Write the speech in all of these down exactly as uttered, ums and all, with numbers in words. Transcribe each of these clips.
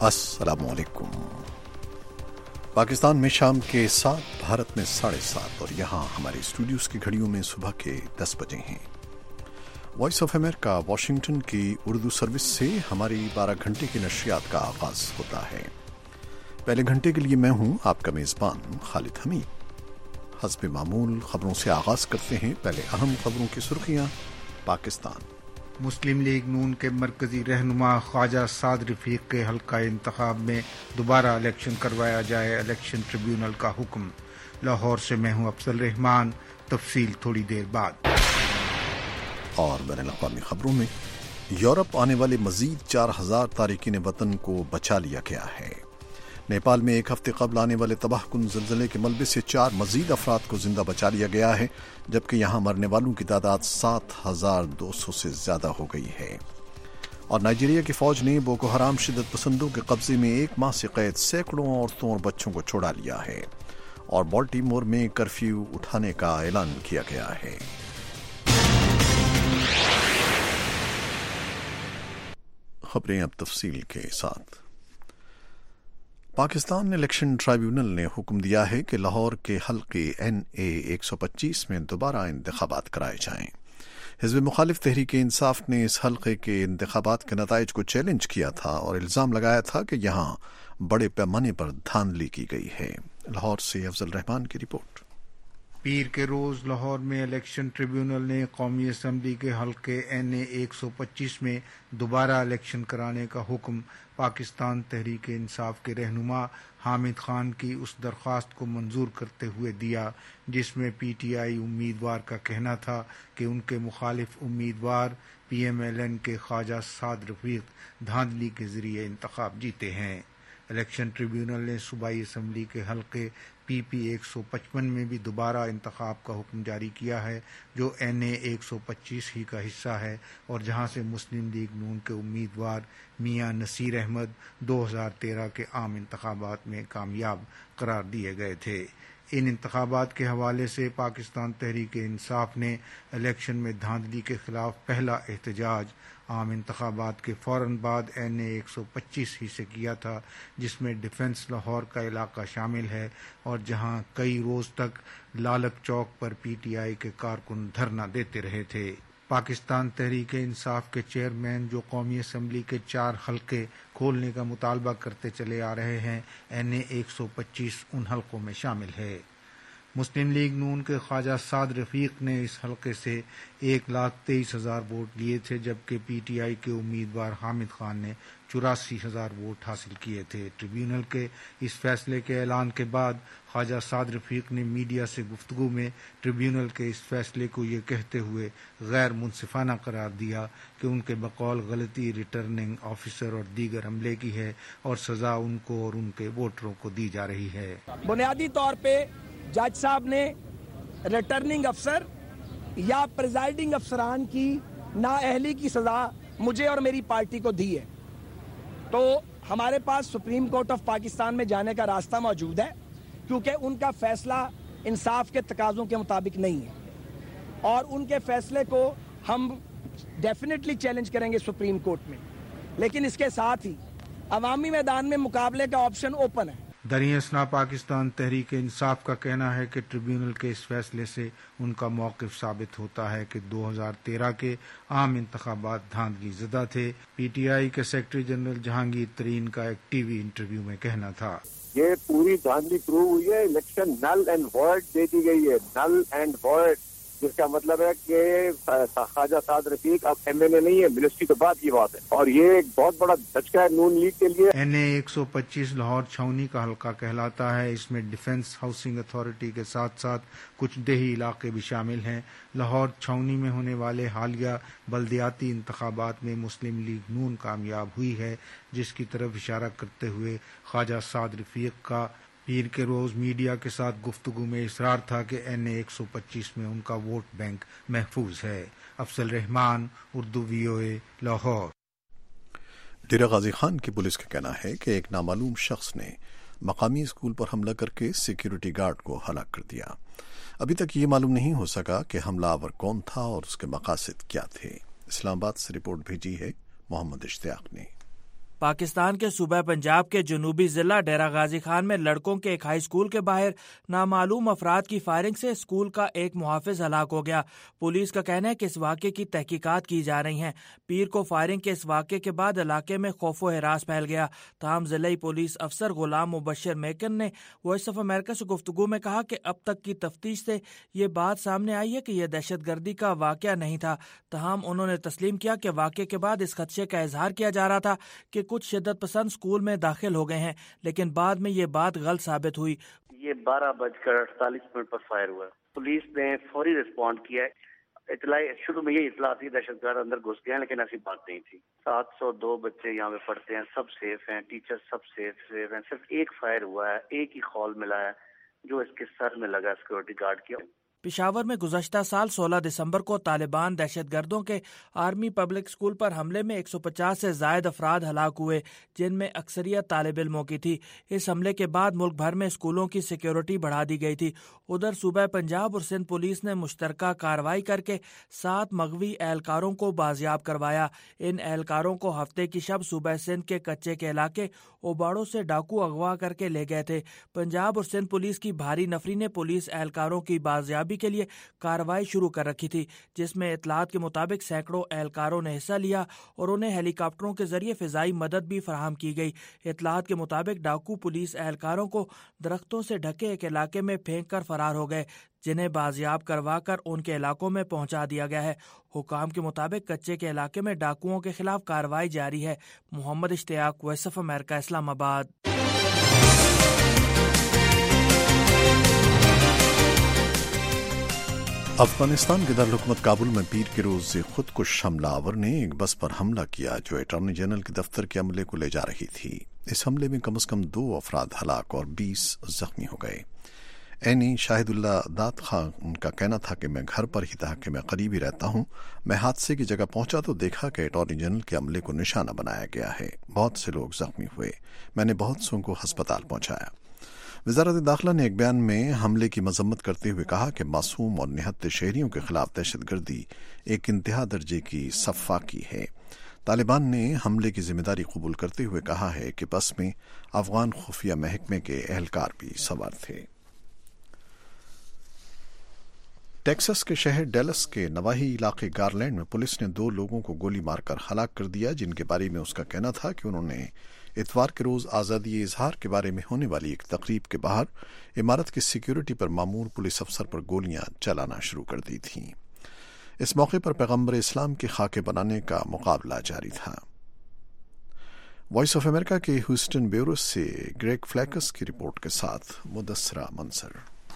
السلام علیکم۔ پاکستان میں شام کے سات، بھارت میں ساڑھے سات، اور یہاں ہمارے اسٹوڈیوز کی گھڑیوں میں صبح کے دس بجے ہیں۔ وائس آف امریکہ واشنگٹن کی اردو سروس سے ہماری بارہ گھنٹے کی نشریات کا آغاز ہوتا ہے۔ پہلے گھنٹے کے لیے میں ہوں آپ کا میزبان خالد حمید۔ حسب معمول خبروں سے آغاز کرتے ہیں۔ پہلے اہم خبروں کی سرخیاں۔ پاکستان مسلم لیگ نون کے مرکزی رہنما خواجہ سعد رفیق کے حلقہ انتخاب میں دوبارہ الیکشن کروایا جائے، الیکشن ٹریبیونل کا حکم۔ لاہور سے میں ہوں افضل رحمان، تفصیل تھوڑی دیر بعد۔ اور بین الاقوامی خبروں میں یورپ آنے والے مزید چار ہزار تارکین وطن کو بچا لیا گیا ہے۔ نیپال میں ایک ہفتے قبل آنے والے تباہ کن زلزلے کے ملبے سے چار مزید افراد کو زندہ بچا لیا گیا ہے، جبکہ یہاں مرنے والوں کی تعداد سات ہزار دو سو سے زیادہ ہو گئی ہے۔ اور نائجیریا کی فوج نے بوکو حرام شدت پسندوں کے قبضے میں ایک ماہ سے قید سینکڑوں عورتوں اور بچوں کو چھڑا لیا ہے۔ اور بالٹیمور میں کرفیو اٹھانے کا اعلان کیا گیا ہے۔ خبریں اب تفصیل کے ساتھ۔ پاکستان الیکشن ٹرائیبیونل نے حکم دیا ہے کہ لاہور کے حلقے این اے ایک سو پچیس میں دوبارہ انتخابات کرائے جائیں۔ حزب مخالف تحریک انصاف نے اس حلقے کے انتخابات کے نتائج کو چیلنج کیا تھا اور الزام لگایا تھا کہ یہاں بڑے پیمانے پر دھاندلی کی گئی ہے۔ لاہور سے افضل رحمان کی رپورٹ۔ پیر کے روز لاہور میں الیکشن ٹریبیونل نے قومی اسمبلی کے حلقے این اے ایک سو پچیس میں دوبارہ الیکشن کرانے کا حکم پاکستان تحریک انصاف کے رہنما حامد خان کی اس درخواست کو منظور کرتے ہوئے دیا جس میں پی ٹی آئی امیدوار کا کہنا تھا کہ ان کے مخالف امیدوار پی ایم ایل این کے خواجہ سعد رفیق دھاندلی کے ذریعے انتخاب جیتے ہیں۔ الیکشن ٹریبیونل نے صوبائی اسمبلی کے حلقے پی پی ایک سو پچپن میں بھی دوبارہ انتخاب کا حکم جاری کیا ہے، جو این اے ایک سو پچیس ہی کا حصہ ہے اور جہاں سے مسلم لیگ نون کے امیدوار میاں نصیر احمد دو ہزار تیرہ کے عام انتخابات میں کامیاب قرار دیے گئے تھے۔ ان انتخابات کے حوالے سے پاکستان تحریک انصاف نے الیکشن میں دھاندلی کے خلاف پہلا احتجاج عام انتخابات کے فوراً بعد این اے ایک سو پچیس ہی سے کیا تھا، جس میں ڈیفنس لاہور کا علاقہ شامل ہے اور جہاں کئی روز تک لالک چوک پر پی ٹی آئی کے کارکن دھرنا دیتے رہے تھے۔ پاکستان تحریک انصاف کے چیئرمین جو قومی اسمبلی کے چار حلقے کھولنے کا مطالبہ کرتے چلے آ رہے ہیں، این اے ایک سو پچیس ان حلقوں میں شامل ہے۔ مسلم لیگ نون کے خواجہ سعد رفیق نے اس حلقے سے ایک لاکھ تیئیس ہزار ووٹ لیے تھے، جبکہ پی ٹی آئی کے امیدوار حامد خان نے چوراسی ہزار ووٹ حاصل کیے تھے۔ ٹریبیونل کے اس فیصلے کے اعلان کے بعد خواجہ سعد رفیق نے میڈیا سے گفتگو میں ٹریبیونل کے اس فیصلے کو یہ کہتے ہوئے غیر منصفانہ قرار دیا کہ ان کے بقول غلطی ریٹرننگ آفیسر اور دیگر عملے کی ہے اور سزا ان کو اور ان کے ووٹروں کو دی جا رہی ہے۔ بنیادی طور پہ جج صاحب نے ریٹرننگ افسر یا پریزائڈنگ افسران کی نااہلی کی سزا مجھے اور میری پارٹی کو دی ہے، تو ہمارے پاس سپریم کورٹ آف پاکستان میں جانے کا راستہ موجود ہے، کیونکہ ان کا فیصلہ انصاف کے تقاضوں کے مطابق نہیں ہے اور ان کے فیصلے کو ہم ڈیفینیٹلی چیلنج کریں گے سپریم کورٹ میں، لیکن اس کے ساتھ ہی عوامی میدان میں مقابلے کا آپشن اوپن ہے۔ دریں اثنا پاکستان تحریک انصاف کا کہنا ہے کہ ٹریبیونل کے اس فیصلے سے ان کا موقف ثابت ہوتا ہے کہ دو ہزار تیرہ کے عام انتخابات دھاندلی زدہ تھے۔ پی ٹی آئی کے سیکرٹری جنرل جہانگیر ترین کا ایک ٹی وی انٹرویو میں کہنا تھا، یہ پوری دھاندلی پروو ہوئی ہے، الیکشن نل اینڈ وائڈ دے دی گئی ہے، نل اینڈ وائڈ، جس کا مطلب ہے کہ خواجہ سعد رفیق اب ایم ایل اے نہیں ہے، منسٹری تو بعد کی بات ہے، اور یہ ایک بہت بڑا دھچکا ہے نون لیگ کے لیے۔ این اے ایک سو پچیس لاہور چھاؤنی کا حلقہ کہلاتا ہے۔ اس میں ڈیفنس ہاؤسنگ اتھارٹی کے ساتھ ساتھ کچھ دیہی علاقے بھی شامل ہیں۔ لاہور چھاؤنی میں ہونے والے حالیہ بلدیاتی انتخابات میں مسلم لیگ نون کامیاب ہوئی ہے، جس کی طرف اشارہ کرتے ہوئے خواجہ سعد رفیق کا پیر کے روز میڈیا کے ساتھ گفتگو میں اصرار تھا کہ این اے ایک سو پچیس میں ان کا ووٹ بینک محفوظ ہے۔ افضل رحمان، اردو وی او اے، لاہور۔ ڈیرہ غازی خان کی پولیس کا کہنا ہے کہ ایک نامعلوم شخص نے مقامی اسکول پر حملہ کر کے سیکیورٹی گارڈ کو ہلاک کر دیا۔ ابھی تک یہ معلوم نہیں ہو سکا کہ حملہ آور کون تھا اور اس کے مقاصد کیا تھے۔ اسلام آباد سے رپورٹ بھیجی ہے محمد اشتیاق نے۔ پاکستان کے صوبہ پنجاب کے جنوبی ضلع ڈیرہ غازی خان میں لڑکوں کے ایک ہائی اسکول کے باہر نامعلوم افراد کی فائرنگ سے اسکول کا ایک محافظ ہلاک ہو گیا۔ پولیس کا کہنا ہے کہ اس واقعے کی تحقیقات کی جا رہی ہیں۔ پیر کو فائرنگ کے اس واقعے کے بعد علاقے میں خوف و ہراس پھیل گیا۔ تاہم ضلعی پولیس افسر غلام مبشر میکن نے وائس آف امریکہ سے گفتگو میں کہا کہ اب تک کی تفتیش سے یہ بات سامنے آئی ہے کہ یہ دہشت گردی کا واقعہ نہیں تھا۔ تاہم انہوں نے تسلیم کیا کہ واقعے کے بعد اس خدشے کا اظہار کیا جا رہا تھا کہ کچھ شدت پسند اسکول میں داخل ہو گئے ہیں، لیکن بعد میں یہ بات غلط ثابت ہوئی۔ یہ بارہ بج کر اڑتالیس منٹ پر فائر ہوا۔ پولیس نے فوری رسپونڈ کیا ہے۔ اطلاع شروع میں یہ اطلاع تھی دہشت گرد اندر گھس گئے ہیں، لیکن ایسی بات نہیں تھی۔ سات سو دو بچے یہاں پہ پڑھتے ہیں، سب سیف ہیں، ٹیچر سب سیف سیف ہیں۔ صرف ایک فائر ہوا ہے، ایک ہی خول ملا ہے جو اس کے سر میں لگا سیکورٹی گارڈ کی۔ پشاور میں گزشتہ سال سولہ دسمبر کو طالبان دہشت گردوں کے آرمی پبلک اسکول پر حملے میں ایک سو پچاس سے زائد افراد ہلاک ہوئے، جن میں اکثریت طالب علموں کی تھی۔ اس حملے کے بعد ملک بھر میں اسکولوں کی سیکیورٹی بڑھا دی گئی تھی۔ ادھر صوبہ پنجاب اور سندھ پولیس نے مشترکہ کارروائی کر کے سات مغوی اہلکاروں کو بازیاب کروایا۔ ان اہلکاروں کو ہفتے کی شب صوبہ سندھ کے کچے کے علاقے اوباڑوں سے ڈاکو اغوا کر کے لے گئے تھے۔ پنجاب اور سندھ پولیس کی بھاری نفری نے پولیس اہلکاروں کی بازیابی کے لیے کارروائی شروع کر رکھی تھی، جس میں اطلاعات کے مطابق سینکڑوں اہلکاروں نے حصہ لیا اور انہیں ہیلی کاپٹروں کے ذریعے فضائی مدد بھی فراہم کی گئی۔ اطلاعات کے مطابق ڈاکو پولیس اہلکاروں کو درختوں سے ڈھکے ایک علاقے میں پھینک کر فرار ہو گئے، جنہیں بازیاب کروا کر ان کے علاقوں میں پہنچا دیا گیا ہے۔ حکام کے مطابق کچے کے علاقے میں ڈاکوؤں کے خلاف کارروائی جاری ہے۔ محمد اشتیاق، وائس آف امریکہ، اسلام آباد۔ افغانستان کے دارالحکومت کابل میں پیر کے روز خود کش حملہ آور نے ایک بس پر حملہ کیا جو اٹارنی جنرل کے دفتر کے عملے کو لے جا رہی تھی۔ اس حملے میں کم از کم دو افراد ہلاک اور بیس زخمی ہو گئے۔ اینی شاہد اللہ داد خان کا کہنا تھا کہ میں گھر پر ہی تھا کہ میں قریب ہی رہتا ہوں۔ میں حادثے کی جگہ پہنچا تو دیکھا کہ اٹارنی جنرل کے عملے کو نشانہ بنایا گیا ہے۔ بہت سے لوگ زخمی ہوئے۔ میں نے بہت سو کو ہسپتال پہنچایا۔ وزارت داخلہ نے ایک بیان میں حملے کی مذمت کرتے ہوئے کہا کہ معصوم اور نہتے شہریوں کے خلاف دہشت گردی ایک انتہا درجے کی سفاکی ہے۔ طالبان نے حملے کی ذمہ داری قبول کرتے ہوئے کہا ہے کہ بس میں افغان خفیہ محکمے کے اہلکار بھی سوار تھے۔ ٹیکساس کے شہر ڈیلس کے نواحی علاقے گارلینڈ میں پولیس نے دو لوگوں کو گولی مار کر ہلاک کر دیا، جن کے بارے میں اس کا کہنا تھا کہ انہوں نے اتوار کے روز آزادی اظہار کے بارے میں ہونے والی ایک تقریب کے باہر عمارت کی سیکیورٹی پر مامور پولیس افسر پر گولیاں چلانا شروع کر دی تھیں۔ اس موقع پر پیغمبر اسلام کے خاکے بنانے کا مقابلہ جاری تھا۔ وائس آف امریکہ کے ہیوسٹن بیورو سے گریگ فلیکس کی رپورٹ کے ساتھ مدثرہ منصر۔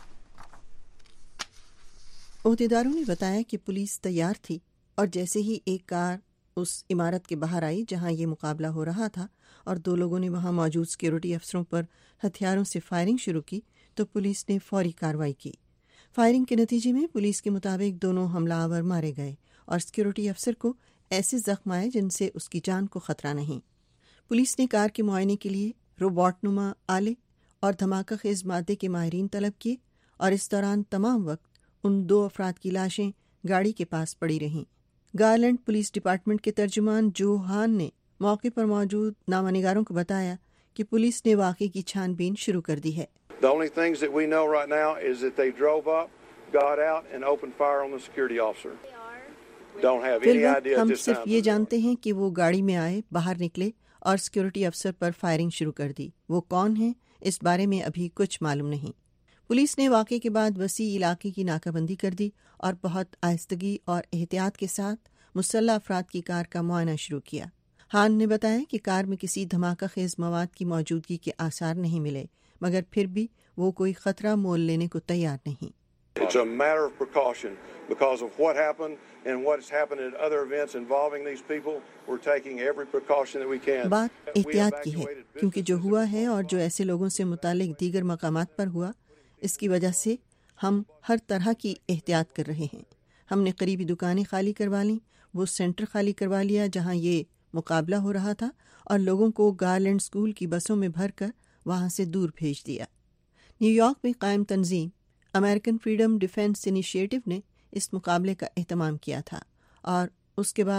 عہدیداروں نے بتایا کہ پولیس تیار تھی اور جیسے ہی ایک کار اس عمارت کے باہر آئی جہاں یہ مقابلہ ہو رہا تھا اور دو لوگوں نے وہاں موجود سیکیورٹی افسروں پر ہتھیاروں سے فائرنگ شروع کی تو پولیس نے فوری کارروائی کی۔ فائرنگ کے نتیجے میں پولیس کے مطابق دونوں حملہ آور مارے گئے اور سیکیورٹی افسر کو ایسے زخم آئے جن سے اس کی جان کو خطرہ نہیں۔ پولیس نے کار کے معائنے کے لیے روبوٹ نما آلے اور دھماکہ خیز مادے کے ماہرین طلب کیے اور اس دوران تمام وقت ان دو افراد کی لاشیں گاڑی کے پاس پڑی رہیں۔ گارلینڈ پولیس ڈپارٹمنٹ کے ترجمان جو ہان نے موقع پر موجود نامہ نگاروں کو بتایا کہ پولیس نے واقعے کی چھان بین شروع کر دی ہے۔ The only things that we know right now is that they drove up, got out and opened fire on the security officer. Don't have any idea ہم at this صرف time. یہ جانتے ہیں کہ وہ گاڑی میں آئے، باہر نکلے اور سیکیورٹی افسر پر فائرنگ شروع کر دی۔ وہ کون ہیں اس بارے میں ابھی کچھ معلوم نہیں۔ پولیس نے واقعے کے بعد وسیع علاقے کی ناکہ بندی کر دی اور بہت آہستگی اور احتیاط کے ساتھ مسلح افراد کی کار کا معائنہ شروع کیا۔ ہان نے بتایا کہ کار میں کسی دھماکہ خیز مواد کی موجودگی کے آثار نہیں ملے، مگر پھر بھی وہ کوئی خطرہ مول لینے کو تیار نہیں۔ It's a matter of precaution because of what happened and what's happened at other events involving these people. We're taking every precaution that we can. بات احتیاط کی ہے کیونکہ جو ہوا ہے اور جو ایسے لوگوں سے متعلق دیگر مقامات پر ہوا، اس کی وجہ سے ہم ہر طرح کی احتیاط کر رہے ہیں۔ ہم نے قریبی دکانیں خالی کروا لیں، وہ سینٹر خالی کروا لیا جہاں یہ مقابلہ ہو رہا تھا اور لوگوں کو گارلینڈ اسکول کی بسوں میں بھر کر وہاں سے دور بھیج دیا۔ نیو یارک میں قائم تنظیم امریکن فریڈم ڈیفینس انیشیٹو نے اس مقابلے کا اہتمام کیا تھا اور اس کے بعد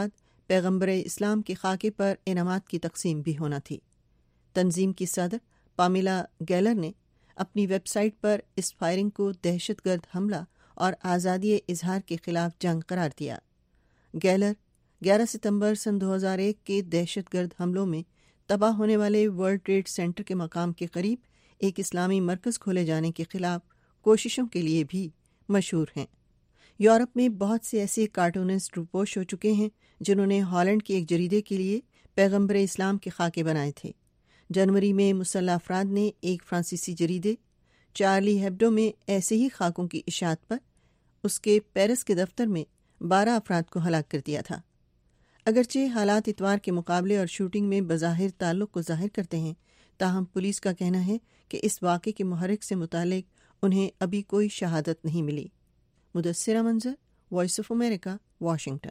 پیغمبر اسلام کے خاکے پر انعامات کی تقسیم بھی ہونا تھی۔ تنظیم کی صدر پامیلا گیلر نے اپنی ویب سائٹ پر اس فائرنگ کو دہشت گرد حملہ اور آزادی اظہار کے خلاف جنگ قرار دیا۔ گیلر گیارہ ستمبر سن دو ہزار ایک کے دہشت گرد حملوں میں تباہ ہونے والے ورلڈ ٹریڈ سینٹر کے مقام کے قریب ایک اسلامی مرکز کھولے جانے کے خلاف کوششوں کے لیے بھی مشہور ہیں۔ یورپ میں بہت سے ایسے کارٹونسٹ روپوش ہو چکے ہیں جنہوں نے ہالینڈ کے ایک جریدے کے لیے پیغمبر اسلام کے خاکے بنائے تھے۔ جنوری میں مسلح افراد نے ایک فرانسیسی جریدے چارلی ہیبڈو میں ایسے ہی خاکوں کی اشاعت پر اس کے پیرس کے دفتر میں بارہ افراد کو ہلاک کر دیا تھا۔ اگرچہ حالات اتوار کے مقابلے اور شوٹنگ میں بظاہر تعلق کو ظاہر کرتے ہیں، تاہم پولیس کا کہنا ہے کہ اس واقعے کے محرک سے متعلق انہیں ابھی کوئی شہادت نہیں ملی۔ مدثرہ منظر، وائس آف امریکہ، واشنگٹن۔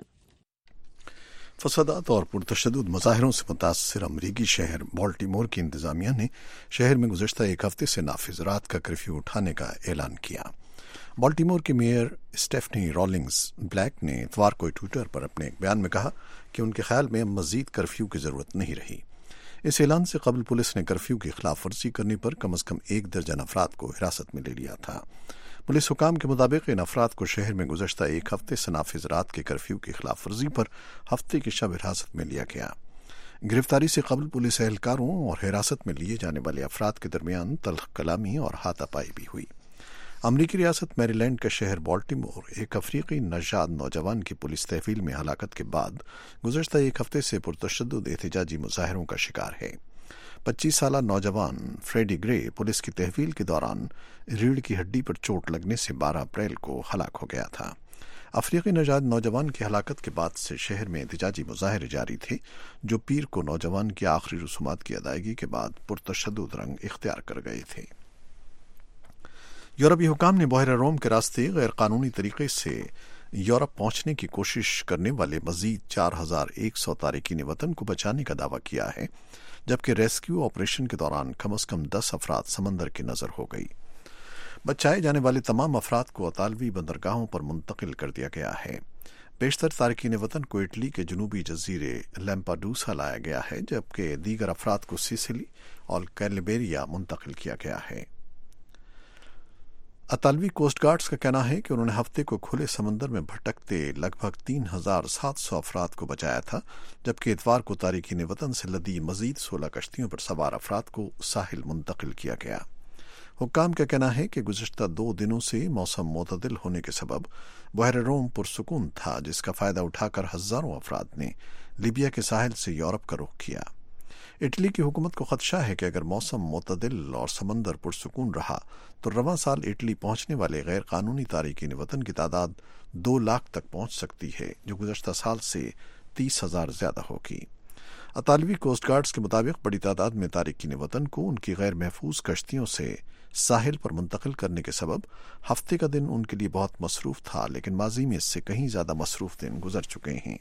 فسادات اور پرتشدد مظاہروں سے متاثر امریکی شہر بالٹیمور کی انتظامیہ نے شہر میں گزشتہ ایک ہفتے سے نافذ رات کا کرفیو اٹھانے کا اعلان کیا۔ بالٹیمور کے میئر اسٹیفنی رولنگز بلیک نے اتوار کو ٹویٹر پر اپنے ایک بیان میں کہا کہ ان کے خیال میں مزید کرفیو کی ضرورت نہیں رہی۔ اس اعلان سے قبل پولیس نے کرفیو کی خلاف ورزی کرنے پر کم از کم ایک درجن افراد کو حراست میں لے لیا تھا۔ پولیس حکام کے مطابق ان افراد کو شہر میں گزشتہ ایک ہفتے سے نافذ رات کے کرفیو کی خلاف ورزی پر ہفتے کی شب حراست میں لیا گیا۔ گرفتاری سے قبل پولیس اہلکاروں اور حراست میں لیے جانے والے افراد کے درمیان تلخ کلامی اور ہاتھا پائی بھی ہوئی۔ امریکی ریاست میری لینڈ کا شہر بالٹیمور ایک افریقی نژاد نوجوان کی پولیس تحویل میں ہلاکت کے بعد گزشتہ ایک ہفتے سے پرتشدد احتجاجی مظاہروں کا شکار ہے۔ پچیس سالہ نوجوان فریڈی گرے پولیس کی تحویل کے دوران ریڑھ کی ہڈی پر چوٹ لگنے سے بارہ اپریل کو ہلاک ہو گیا تھا۔ افریقی نژاد نوجوان کی ہلاکت کے بعد سے شہر میں احتجاجی مظاہرے جاری تھے، جو پیر کو نوجوان کی آخری رسومات کی ادائیگی کے بعد پرتشدد رنگ اختیار کر گئے تھے۔ یورپی حکام نے بحیرہ روم کے راستے غیر قانونی طریقے سے یورپ پہنچنے کی کوشش کرنے والے مزید چار ہزار ایک سو تارکین وطن کو بچانے کا دعویٰ کیا ہے، جبکہ ریسکیو آپریشن کے دوران کم از کم دس افراد سمندر کی نظر ہو گئی۔ بچائے جانے والے تمام افراد کو اطالوی بندرگاہوں پر منتقل کر دیا گیا ہے۔ بیشتر تارکین وطن کو اٹلی کے جنوبی جزیرے لیمپاڈوسا لایا گیا ہے، جبکہ دیگر افراد کو سسلی اور کیلیبریا منتقل کیا گیا ہے۔ اطالوی کوسٹ گارڈز کا کہنا ہے کہ انہوں نے ہفتے کو کھلے سمندر میں بھٹکتے لگ بھگ تین ہزار سات سو افراد کو بچایا تھا، جبکہ اتوار کو تارکین وطن سے لدی مزید سولہ کشتیوں پر سوار افراد کو ساحل منتقل کیا گیا۔ حکام کا کہنا ہے کہ گزشتہ دو دنوں سے موسم معتدل ہونے کے سبب بحیرہ روم پرسکون تھا، جس کا فائدہ اٹھا کر ہزاروں افراد نے لیبیا کے ساحل سے یورپ کا رخ کیا۔ اٹلی کی حکومت کو خدشہ ہے کہ اگر موسم معتدل اور سمندر پرسکون رہا تو رواں سال اٹلی پہنچنے والے غیر قانونی تارکین وطن کی تعداد دو لاکھ تک پہنچ سکتی ہے، جو گزشتہ سال سے تیس ہزار زیادہ ہوگی۔ اطالوی کوسٹ گارڈز کے مطابق بڑی تعداد میں تارکین وطن کو ان کی غیر محفوظ کشتیوں سے ساحل پر منتقل کرنے کے سبب ہفتے کا دن ان کے لیے بہت مصروف تھا، لیکن ماضی میں اس سے کہیں زیادہ مصروف دن گزر چکے ہیں۔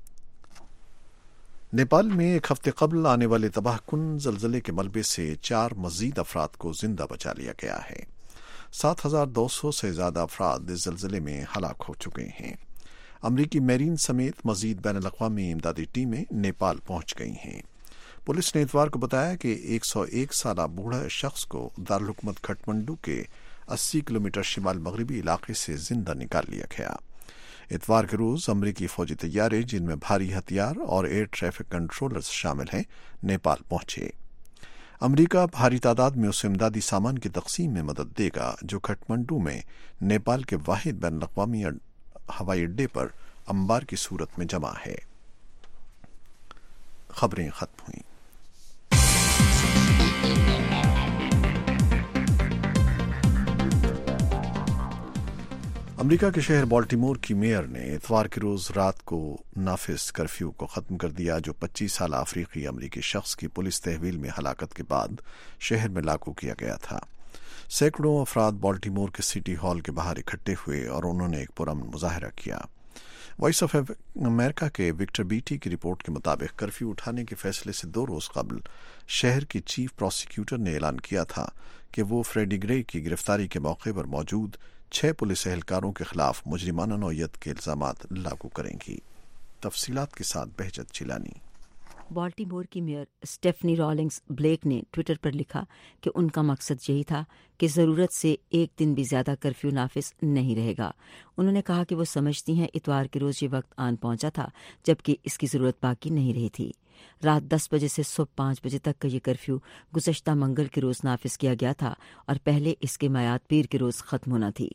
نیپال میں ایک ہفتے قبل آنے والے تباہ کن زلزلے کے ملبے سے چار مزید افراد کو زندہ بچا لیا گیا ہے۔ سات ہزار دو سو سے زیادہ افراد اس زلزلے میں ہلاک ہو چکے ہیں۔ امریکی میرین سمیت مزید بین الاقوامی امدادی ٹیمیں نیپال پہنچ گئی ہیں۔ پولیس نے اتوار کو بتایا کہ ایک سو ایک سالہ بوڑھا شخص کو دارالحکومت کھٹمنڈو کے اسی کلومیٹر شمال مغربی علاقے سے زندہ نکال لیا گیا۔ اتوار کے روز امریکی فوجی طیارے، جن میں بھاری ہتھیار اور ایئر ٹریفک کنٹرولرز شامل ہیں، نیپال پہنچے۔ امریکہ بھاری تعداد میں اس امدادی سامان کی تقسیم میں مدد دے گا جو کھٹمنڈو میں نیپال کے واحد بین الاقوامی ہوائی اڈے پر انبار کی صورت میں جمع ہے۔ خبریں ختم ہوئیں۔ امریکہ کے شہر بالٹیمور کی میئر نے اتوار کے روز رات کو نافذ کرفیو کو ختم کر دیا، جو پچیس سالہ افریقی امریکی شخص کی پولیس تحویل میں ہلاکت کے بعد شہر میں لاگو کیا گیا تھا۔ سینکڑوں افراد بالٹیمور کے سٹی ہال کے باہر اکٹھے ہوئے اور انہوں نے ایک پرامن مظاہرہ کیا۔ وائس آف امریکہ کے وکٹر بیٹی کی رپورٹ کے مطابق کرفیو اٹھانے کے فیصلے سے دو روز قبل شہر کی چیف پروسیکیوٹر نے اعلان کیا تھا کہ وہ فریڈی گرے کی گرفتاری کے موقع پر موجود چھ پولیس اہلکاروں کے خلاف مجرمانہ نوعیت کے الزامات لاگو کریں گی۔ तफसीलात के साथ बहजत चिलानी। बाल्टीमोर की मेयर स्टेफनी रॉलिंग्स ब्लेक ने ट्विटर पर लिखा कि उनका मकसद यही था कि ज़रूरत से एक दिन भी ज़्यादा कर्फ्यू नाफिज नहीं रहेगा। उन्होंने कहा कि वो समझती हैं इतवार के रोज़ ये वक्त आन पहुंचा था जबकि इसकी ज़रूरत बाकी नहीं रही थी। रात दस बजे से सुबह पाँच बजे तक का ये कर्फ्यू गुज़श्ता मंगल के रोज़ नाफिज किया गया था और पहले इसकी मियाद पीर के रोज़ ख़त्म होना थी।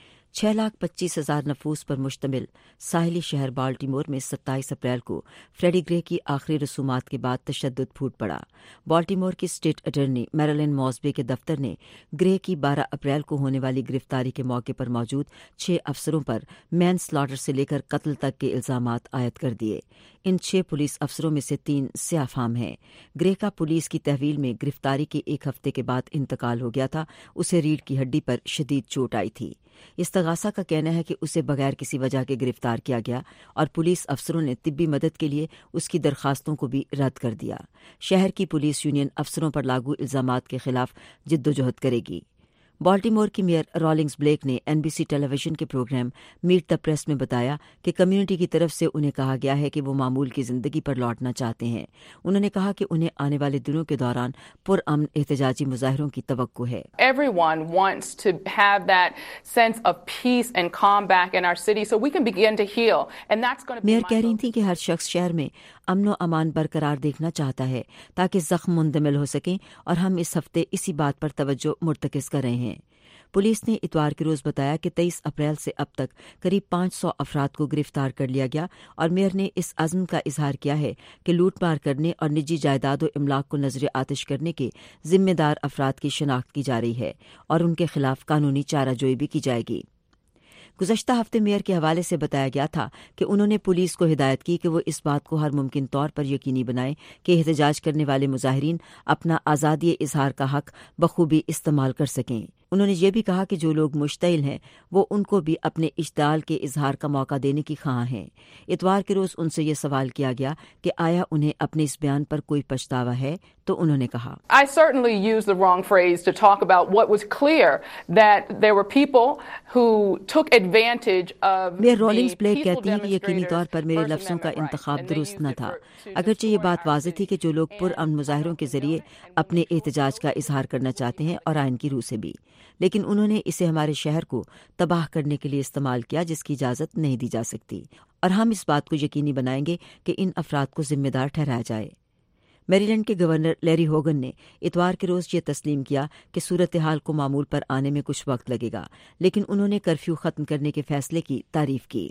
छह लाख पच्चीस हजार नफूस पर मुश्तमिल साहिली शहर बाल्टीमोर में सत्ताईस अप्रैल को फ्रेडी ग्रे की आखिरी रसूमात के बाद तशद्दुद फूट पड़ा। बाल्टीमोर की स्टेट अटॉर्नी मैरिलन मॉसबे के दफ्तर ने ग्रे की बारह अप्रैल को होने वाली गिरफ्तारी के मौके पर मौजूद छह अफसरों पर मैन स्लॉटर से लेकर कत्ल तक के इल्जामात आयद कर दिए। इन छह पुलिस अफसरों में से तीन सियाफाम हैं। ग्रे का पुलिस की तहवील में गिरफ्तारी के एक हफ्ते के बाद इंतकाल हो गया था। उसे रीढ़ की हड्डी पर शदीद चोट आई थी। इस्तगासा का कहना है कि उसे बगैर किसी वजह के गिरफ्तार किया गया और पुलिस अफसरों ने तिब्बी मदद के लिए उसकी दरखास्तों को भी रद्द कर दिया। शहर की पुलिस यूनियन अफसरों पर लागू इल्जामात के खिलाफ जिद्दोजहद करेगी। बाल्टीमोर की मेयर रॉलिंग्स ब्लेक ने एनबीसी टेलीविजन के प्रोग्राम मीट द प्रेस में बताया कि कम्युनिटी की तरफ से उन्हें कहा गया है कि वो मामूल की जिंदगी पर लौटना चाहते हैं। उन्होंने कहा कि उन्हें आने वाले दिनों के दौरान पुरअमन एहतजाजी मुजाहिरों की तवक्को है। Everyone wants to have that sense of peace and calm back in our city so we can begin to heal and that's going to be mayor कह रही थी कि हर शख्स शहर में अमन व अमान बरकरार देखना चाहता है ताकि जख्म मुंदमिल हो सकें और हम इस हफ्ते इसी बात पर तवज्जो मुर्तकिज कर रहे हैं। पुलिस ने इतवार के रोज बताया कि तेईस अप्रैल से अब तक करीब पाँच सौ अफराद को गिरफ्तार कर लिया गया और मेयर ने इस अज़्म का इजहार किया है कि लूटमार करने और निजी जायदाद व इमलाक को नजर आतिश करने के जिम्मेदार अफराद की शनाख्त की जा रही है और उनके खिलाफ कानूनी चाराजोई भी की जाएगी। गुज़श्ता हफ्ते मेयर के हवाले से बताया गया था कि उन्होंने पुलिस को हिदायत की कि वो इस बात को हर मुमकिन तौर पर यकीनी बनाए कि एहतजाज करने वाले मुजाहिरीन अपना आज़ादी इजहार का हक बखूबी इस्तेमाल कर सकें। उन्होंने ये भी कहा कि जो लोग मुश्तइल हैं वो उनको भी अपने इश्ताल के इजहार का मौका देने की ख्वाह हैं। इतवार के रोज़ उनसे ये सवाल किया गया कि आया उन्हें अपने इस बयान पर कोई पछतावा है, तो उन्होंने कहा I certainly used the wrong phrase to talk about what was clear that there were people who took advantage of mayor Rawlings Blake कहती हैं कि यकीनी तौर पर मेरे लफ्ज़ों का इंतखाब दुरुस्त न था। अगरचे ये बात वाज़ेह थी कि जो लोग पुरअमन मुजाहिरों के जरिए अपने एहतजाज का इजहार करना चाहते हैं और आइन की रूह से भी, लेकिन उन्होंने इसे हमारे शहर को तबाह करने के लिए इस्तेमाल किया जिसकी इजाज़त नहीं दी जा सकती और हम इस बात को यकीनी बनाएंगे कि इन अफराद को जिम्मेदार ठहराया जाए। मैरीलैंड के गवर्नर लैरी होगन ने इतवार के रोज़ ये तस्लीम किया कि सूरत हाल को मामूल पर आने में कुछ वक्त लगेगा, लेकिन उन्होंने कर्फ्यू ख़त्म करने के फैसले की तारीफ की।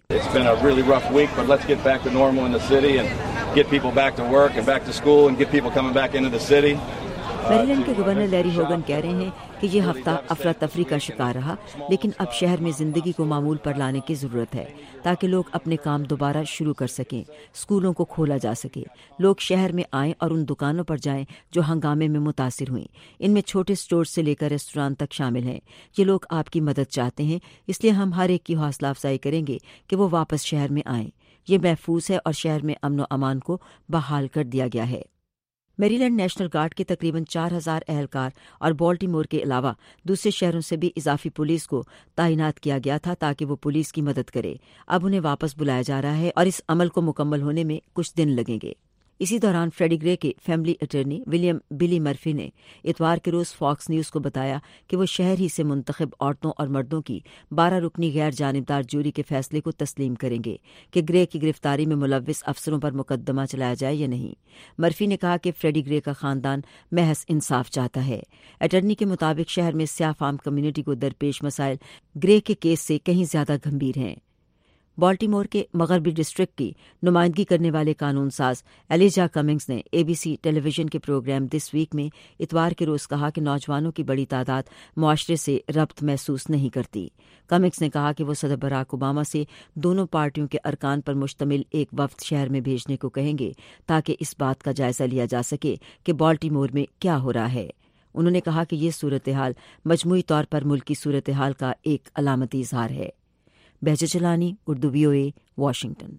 मैरीलैंड के गवर्नर लैरी होगन कह रहे हैं कि ये हफ्ता अफरा तफरी का शिकार रहा, लेकिन अब शहर में जिंदगी को मामूल पर लाने की जरूरत है ताकि लोग अपने काम दोबारा शुरू कर सकें, स्कूलों को खोला जा सके, लोग शहर में आएं और उन दुकानों पर जाएं जो हंगामे में मुतासिर हुई। इनमें छोटे स्टोर से लेकर रेस्टोरेंट तक शामिल हैं। ये लोग आपकी मदद चाहते हैं, इसलिए हम हर एक की हौसला अफजाई करेंगे कि वो वापस शहर में आएं। ये महफूज है और शहर में अमन व अमान को बहाल कर दिया गया है। मैरीलैंड नेशनल गार्ड के तकरीबन चार हजार एहलकार और बाल्टीमोर के अलावा दूसरे शहरों से भी इजाफी पुलिस को तैनात किया गया था ताकि वो पुलिस की मदद करे। अब उन्हें वापस बुलाया जा रहा है और इस अमल को मुकम्मल होने में कुछ दिन लगेंगे। इसी दौरान फ्रेडी ग्रे के family attorney William Billy Murphy ने इतवार के रोज़ फॉक्स न्यूज़ को बताया कि वो शहर ही से मुंतखब औरतों और मर्दों की बारह रुकनी गैर जानिबदार जूरी के फैसले को तस्लीम करेंगे कि ग्रे की गिरफ्तारी में मुलव्विस अफसरों पर मुकदमा चलाया जाए या नहीं। मर्फी ने कहा कि फ्रेडी ग्रे का खानदान महज इंसाफ चाहता है। अटॉर्नी के मुताबिक शहर में स्याह फार्म कम्युनिटी को दरपेश मसाइल ग्रे के केस से कहीं ज्यादा गंभीर हैं। बाल्टीमोर के मगरबी डिस्ट्रिक्ट की नुमाइंदगी करने वाले कानून साज एलिजा कमिंग्स ने एबीसी टेलीविजन के प्रोग्राम दिस वीक में इतवार के रोज़ कहा कि नौजवानों की बड़ी तादाद मुआशरे से रब्त महसूस नहीं करती। कमिंग्स ने कहा कि वो सदर बराक ओबामा से दोनों पार्टियों के अरकान पर मुश्तमिल एक वफ्द शहर में भेजने को कहेंगे ताकि इस बात का जायजा लिया जा सके कि बाल्टीमोर में क्या हो रहा है। उन्होंने कहा कि ये सूरत हाल मजमूई तौर पर मुल्क की सूरत हाल का एक अलामती इजहार है। Behjat Chilani, Urdu VOA, Washington.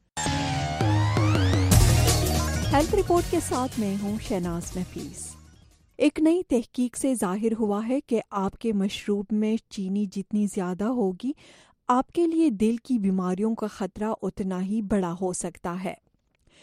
Health report के साथ मैं हूँ शहनाज नफीस। एक नई तहकीक से जाहिर हुआ है कि आपके मशरूब में चीनी जितनी ज़्यादा होगी, आपके लिए दिल की बीमारियों का खतरा उतना ही बड़ा हो सकता है।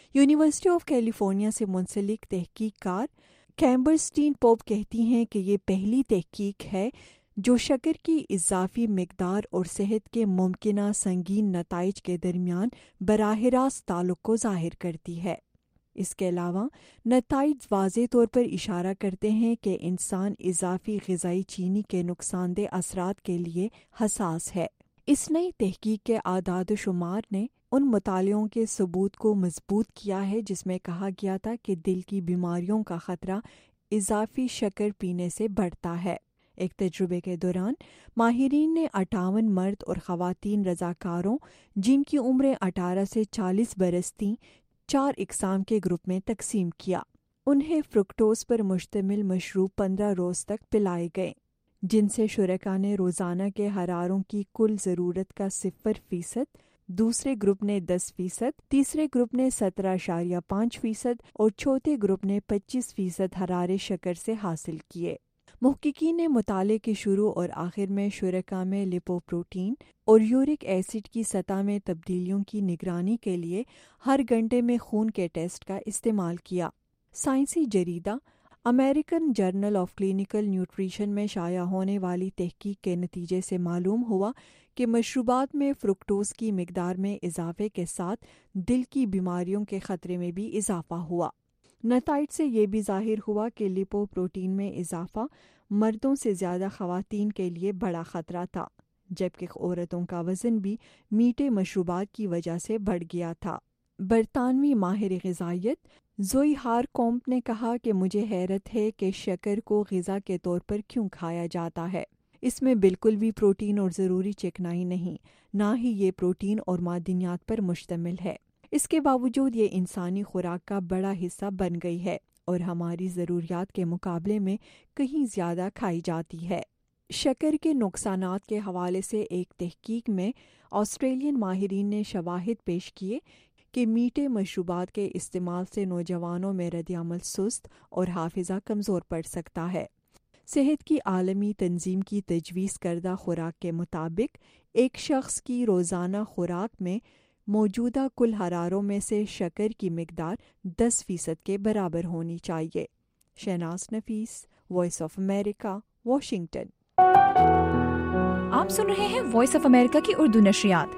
यूनिवर्सिटी ऑफ कैलिफोर्निया से मुंसलिक तहकीककार कैम्बरस्टीन पोप कहती हैं कि ये पहली तहकीक है जो शक्कर की इजाफी मिकदार और सेहत के मुमकिना संगीन नताइज के दरमियान बराह रास्त ताल्लुक को ज़ाहिर करती है। इसके अलावा नताइज वाज़े तौर पर इशारा करते हैं कि इंसान इजाफी ग़िज़ाई चीनी के नुकसानदेह असरात के लिए हसास है। इस नई तहकीक के आदाद शुमार ने उन मुतालियों के सबूत को मजबूत किया है जिसमें कहा गया था कि दिल की बीमारियों का खतरा इजाफी शक्कर पीने से बढ़ता है। एक तजुर्बे के दौरान माहिरीन ने अट्ठावन मर्द और ख़वातीन रज़ाकारों जिनकी उम्रें अठारह से चालीस बरस थीं चार इकसाम के ग्रुप में तकसीम किया। उन्हें फ्रुक्टोज पर मुश्तमिल मशरूब पंद्रह रोज़ तक पिलाए गए, जिनसे शुरका ने रोज़ाना के हरारों की कुल ज़रूरत का सिफर फीसद, दूसरे ग्रुप ने दस फीसद, तीसरे ग्रुप ने सत्रह अशारिया पाँच फीसद और चौथे ग्रुप ने पच्चीस फीसद हरारे शक्कर से हासिल किए। मुहक्किकीन ने मुताले के शुरू और आखिर में शुरका में लिपोप्रोटीन और यूरिक एसिड की सतह में तब्दीलियों की निगरानी के लिए हर घंटे में खून के टेस्ट का इस्तेमाल किया। साइंसी जरीदा American Journal of Clinical Nutrition में शाया होने वाली तहकीक के नतीजे से मालूम हुआ कि मशरूबात में फ्रुक्टोज की मिकदार में इजाफे के साथ दिल की बीमारियों के खतरे में भी इजाफा हुआ। नताइज से ये भी जाहिर हुआ कि लिपोप्रोटीन में इजाफा मर्दों से ज़्यादा ख़वातीन के लिए बड़ा ख़तरा था, जबकि औरतों का वज़न भी मीठे मशरूबात की वजह से बढ़ गया था। बरतानवी माहिर ग़िज़ाइयत ज़ोई हारकोम्प ने कहा कि मुझे हैरत है कि शक्कर को ग़िज़ा के तौर पर क्यों खाया जाता है। इसमें बिल्कुल भी प्रोटीन और ज़रूरी चिकनाई नहीं, ना ही ये प्रोटीन और मादनियात पर मुश्तमिल है। इसके बावजूद ये इंसानी खुराक का बड़ा हिस्सा बन गई है और हमारी ज़रूरियात के मुकाबले में कहीं ज़्यादा खाई जाती है। शक्कर के नुकसानात के हवाले से एक तहकीक में ऑस्ट्रेलियन माहिरीन ने शवाहिद पेश किए कि मीठे मशरूबात के इस्तेमाल से नौजवानों में रद्द-ए-अमल सुस्त और हाफिज़ा कमज़ोर पड़ सकता है। सेहत की आलमी तंजीम की तजवीज़ करदा खुराक के मुताबिक एक शख्स की रोज़ाना खुराक में मौजूदा कुल हरारों में से शक्कर की मिकदार दस फीसद के बराबर होनी चाहिए। Shahnaz Nafees, Voice of America, Washington. आप सुन रहे हैं वॉइस ऑफ अमेरिका की उर्दू नशरियात।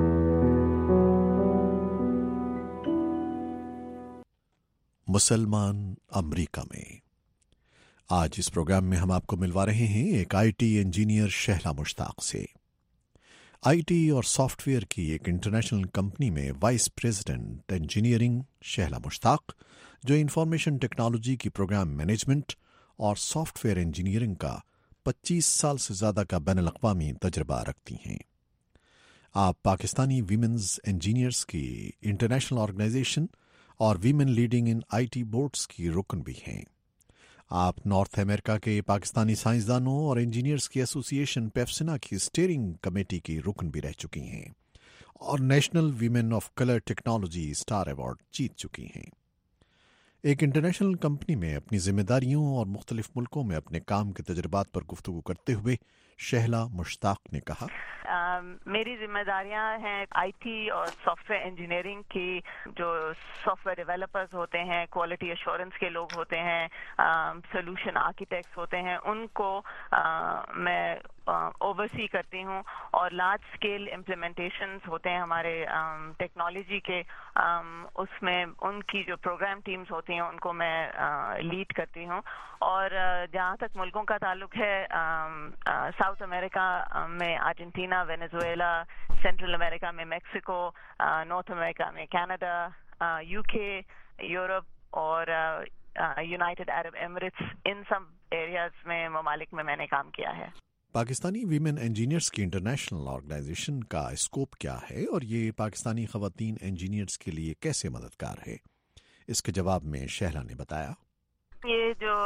मुसलमान अमरीका में। आज इस प्रोग्राम में हम आपको मिलवा रहे हैं एक आईटी इंजीनियर शहला मुश्ताक से। आईटी और सॉफ्टवेयर की एक इंटरनेशनल कंपनी में vice president engineering Shahla Mushtaq, जो इंफॉर्मेशन टेक्नोलॉजी की प्रोग्राम मैनेजमेंट और सॉफ्टवेयर इंजीनियरिंग का पच्चीस साल से ज़्यादा का बैनुल-अक़वामी तजर्बा रखती हैं। आप पाकिस्तानी वीमेंस इंजीनियर्स की इंटरनेशनल ऑर्गेनाइजेशन और women leading in IT boards की रुकन भी हैं। आप नॉर्थ अमेरिका के पाकिस्तानी साइंसदानों और इंजीनियर्स की एसोसिएशन पेप्सिना की स्टीयरिंग कमेटी की रुकन भी रह चुकी हैं और national women of colour technology star award जीत चुकी हैं। एक इंटरनेशनल कंपनी में अपनी जिम्मेदारियों और मुख्तलिफ मुल्कों में अपने काम के तजुर्बात पर गुफ्तगू करते हुए शहला मुश्ताक ने कहा, Uh, मेरी जिम्मेदारियां हैं आईटी और सॉफ्टवेयर इंजीनियरिंग की। जो सॉफ्टवेयर डेवलपर्स होते हैं, क्वालिटी एश्योरेंस के लोग होते हैं, सोल्यूशन आर्किटेक्ट्स होते हैं, उनको uh, मैं ओवरसी uh, करती हूँ। और लार्ज स्केल इम्प्लीमेंटेशंस होते हैं हमारे टेक्नोलॉजी um, के, um, उसमें उनकी जो प्रोग्राम टीम्स होती हैं उनको मैं लीड uh, करती हूँ। और uh, जहाँ तक मुल्कों का ताल्लुक है, साउथ अमेरिका में अर्जेंटीना, वेनेजुएला, सेंट्रल अमेरिका में मेक्सिको, नॉर्थ अमेरिका में कनाडा, यूके, यूरोप और यूनाइटेड अरब एमिरेट्स, इन सब एरियाज में ममालिक में मैंने काम किया है। पाकिस्तानी वीमेन इंजीनियर्स की इंटरनेशनल ऑर्गेनाइजेशन का स्कोप क्या है और ये पाकिस्तानी खवातीन इंजीनियर्स के लिए कैसे मददगार है? इसके जवाब में शहला ने बताया, ये जो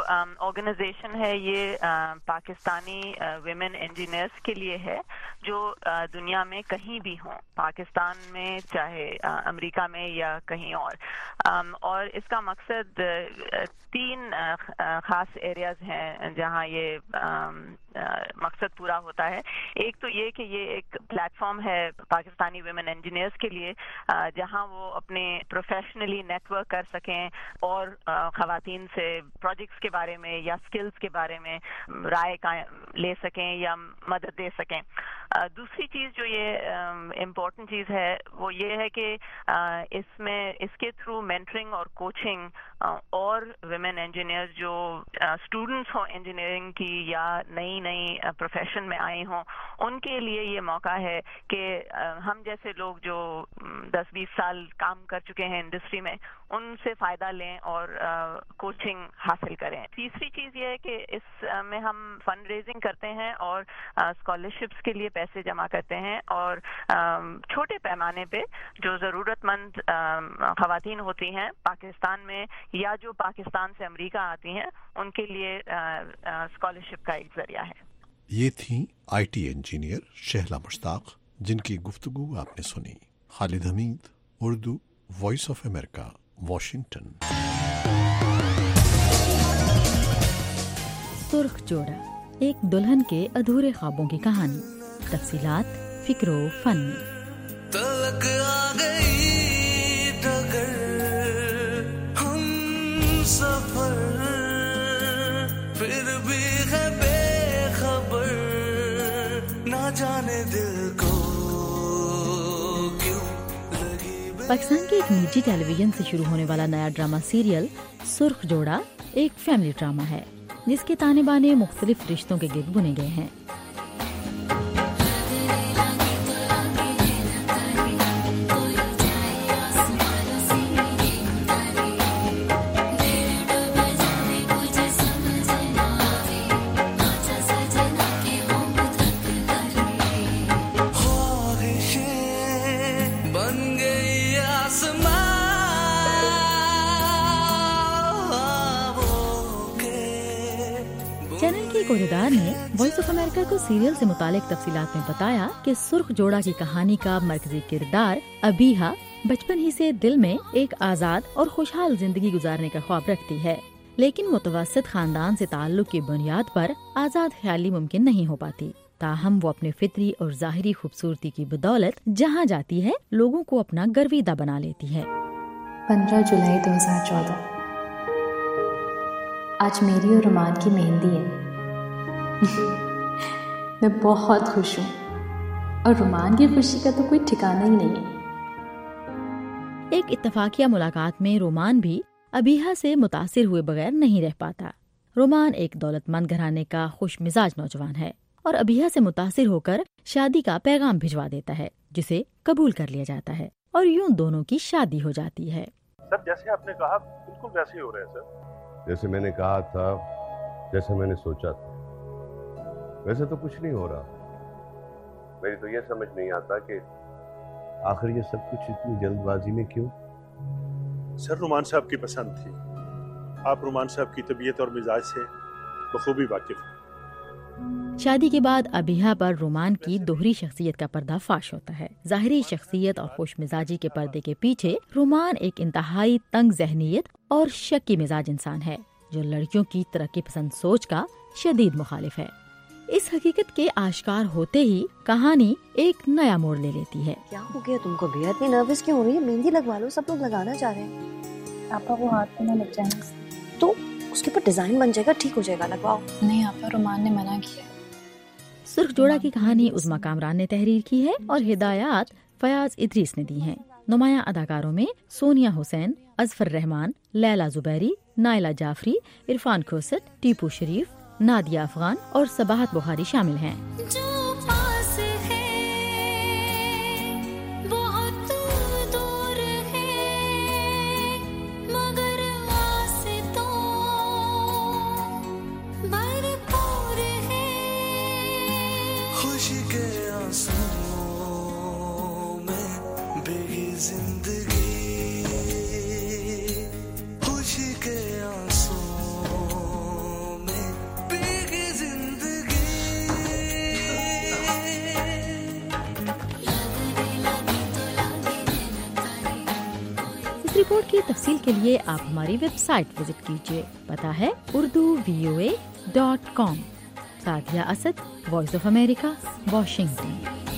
آرگنائزیشن ہے یہ پاکستانی ویمن انجینئرس کے لیے ہے جو دنیا میں کہیں بھی ہوں، پاکستان میں چاہے امریکہ میں یا کہیں اور، اور اس کا مقصد تین خاص ایریاز ہیں جہاں یہ مقصد پورا ہوتا ہے. ایک تو یہ کہ یہ ایک پلیٹ فارم ہے پاکستانی ویمن انجینئرس کے لیے جہاں وہ اپنے پروفیشنلی نیٹ ورک کر سکیں اور خواتین سے پروجیکٹس کے بارے میں یا سکلز کے بارے میں رائے لے سکیں یا مدد دے سکیں. دوسری چیز جو یہ امپورٹنٹ چیز ہے وہ یہ ہے کہ اس میں اس کے تھرو مینٹرنگ اور کوچنگ اور ویمن انجینئر جو اسٹوڈنٹس ہوں انجینئرنگ کی یا نئی نئی پروفیشن میں آئے ہوں ان کے لیے یہ موقع ہے کہ ہم جیسے لوگ جو دس بیس سال کام کر چکے ہیں انڈسٹری میں ان سے فائدہ لیں اور کوچنگ حاصل کریں. تیسری چیز یہ ہے کہ اس میں ہم فنڈ ریزنگ کرتے ہیں اور اسکالرشپس کے لیے پیسے جمع کرتے ہیں اور چھوٹے پیمانے پہ جو ضرورت مند خواتین ہوتی ہیں پاکستان میں یا جو پاکستان سے امریکہ آتی ہیں ان کے لیے اسکالرشپ کا ایک ذریعہ ہے. یہ تھیں I T engineer Shehla Mushtaq جن کی گفتگو آپ نے سنی. Khalid Hamid, Urdu, voice of America, Washington. سرخ جوڑا، ایک دلہن کے ادھورے خوابوں کی کہانی. تفصیلات فکر و فن میں. تلک آ گئی ڈگر ہم سفر پھر بھی ہے بے خبر نہ جانے دل کو کیوں لگی. پاکستان کے ایک نجی ٹیلی ویژن سے شروع ہونے والا نیا ڈرامہ سیریل سرخ جوڑا ایک فیملی ڈرامہ ہے جس کے تانے بانے مختلف رشتوں کے گرد بنے گئے ہیں. کوردار نے وائس آف امریکہ کو سیریل سے متعلق تفصیلات میں بتایا کہ سرخ جوڑا کی کہانی کا مرکزی کردار ابیہا بچپن ہی سے دل میں ایک آزاد اور خوشحال زندگی گزارنے کا خواب رکھتی ہے، لیکن متوسط خاندان سے تعلق کی بنیاد پر آزاد خیالی ممکن نہیں ہو پاتی. تاہم وہ اپنے فطری اور ظاہری خوبصورتی کی بدولت جہاں جاتی ہے لوگوں کو اپنا گرویدہ بنا لیتی ہے. پندرہ جولائی دو ہزار چودہ آج میری اور رومان کی مہندی ہے. میں بہت خوش ہوں اور رومان کی خوشی کا تو کوئی ٹھکانہ ہی نہیں ہے. ایک اتفاقیہ ملاقات میں رومان بھی ابیہا سے متاثر ہوئے بغیر نہیں رہ پاتا. رومان ایک دولت مند گھرانے کا خوش مزاج نوجوان ہے اور ابیہا سے متاثر ہو کر شادی کا پیغام بھجوا دیتا ہے جسے قبول کر لیا جاتا ہے اور یوں دونوں کی شادی ہو جاتی ہے. سر جیسے آپ نے کہا بالکل ویسے ہی ہو رہا ہے سر. جیسے میں نے کہا تھا، جیسے میں نے سوچا تھا، ویسے تو کچھ نہیں ہو رہا. میری تو یہ سمجھ نہیں آتا کہ آخر یہ سب کچھ اتنی جلد بازی میں کیوں. سر رومان صاحب کی پسند تھی. آپ رومان صاحب کی طبیعت اور مزاج سے بخوبی واقف ہیں. شادی کے بعد ابیہا پر رومان کی دوہری شخصیت کا پردہ فاش ہوتا ہے. ظاہری شخصیت اور خوش مزاجی کے پردے کے پیچھے رومان ایک انتہائی تنگ ذہنیت اور شکی مزاج انسان ہے جو لڑکیوں کی ترقی پسند سوچ کا شدید مخالف ہے. اس حقیقت کے آشکار ہوتے ہی کہانی ایک نیا موڑ لے لیتی ہے. کیا ہو گیا تم کو بے اتنی نروس کیوں ہو رہی ہے؟ مہندی لگوا لو، سب لوگ لگانا چاہ رہے ہیں. آپا وہ ہاتھ پہ نہ لگ جائیں تو اس کے اوپر ڈیزائن بن جائے گا، ٹھیک ہو جائے گا، لگواؤ. نہیں آپا، رومان نے منع کیا. سرخ جوڑا کی کہانی عظمیٰ کامران نے تحریر کی ہے اور ہدایات فیاض ادریس نے دی ہیں. نمایاں اداکاروں میں سونیا حسین، اظفر رحمان، لیلا زبیری، نائلہ جعفری، عرفان کھوسٹ، ٹیپو شریف، نادیہ افغان اور صباحت بخاری شامل ہیں. خوشی کے آنسوؤں میں بھیگی زندگی، خوشی کے آنسوؤں اس رپورٹ کی تفصیل کے لیے آپ ہماری ویب سائٹ وزٹ کیجیے. پتہ ہے Urdu V O A dot com. Sadia Asad, Voice of America, Washington.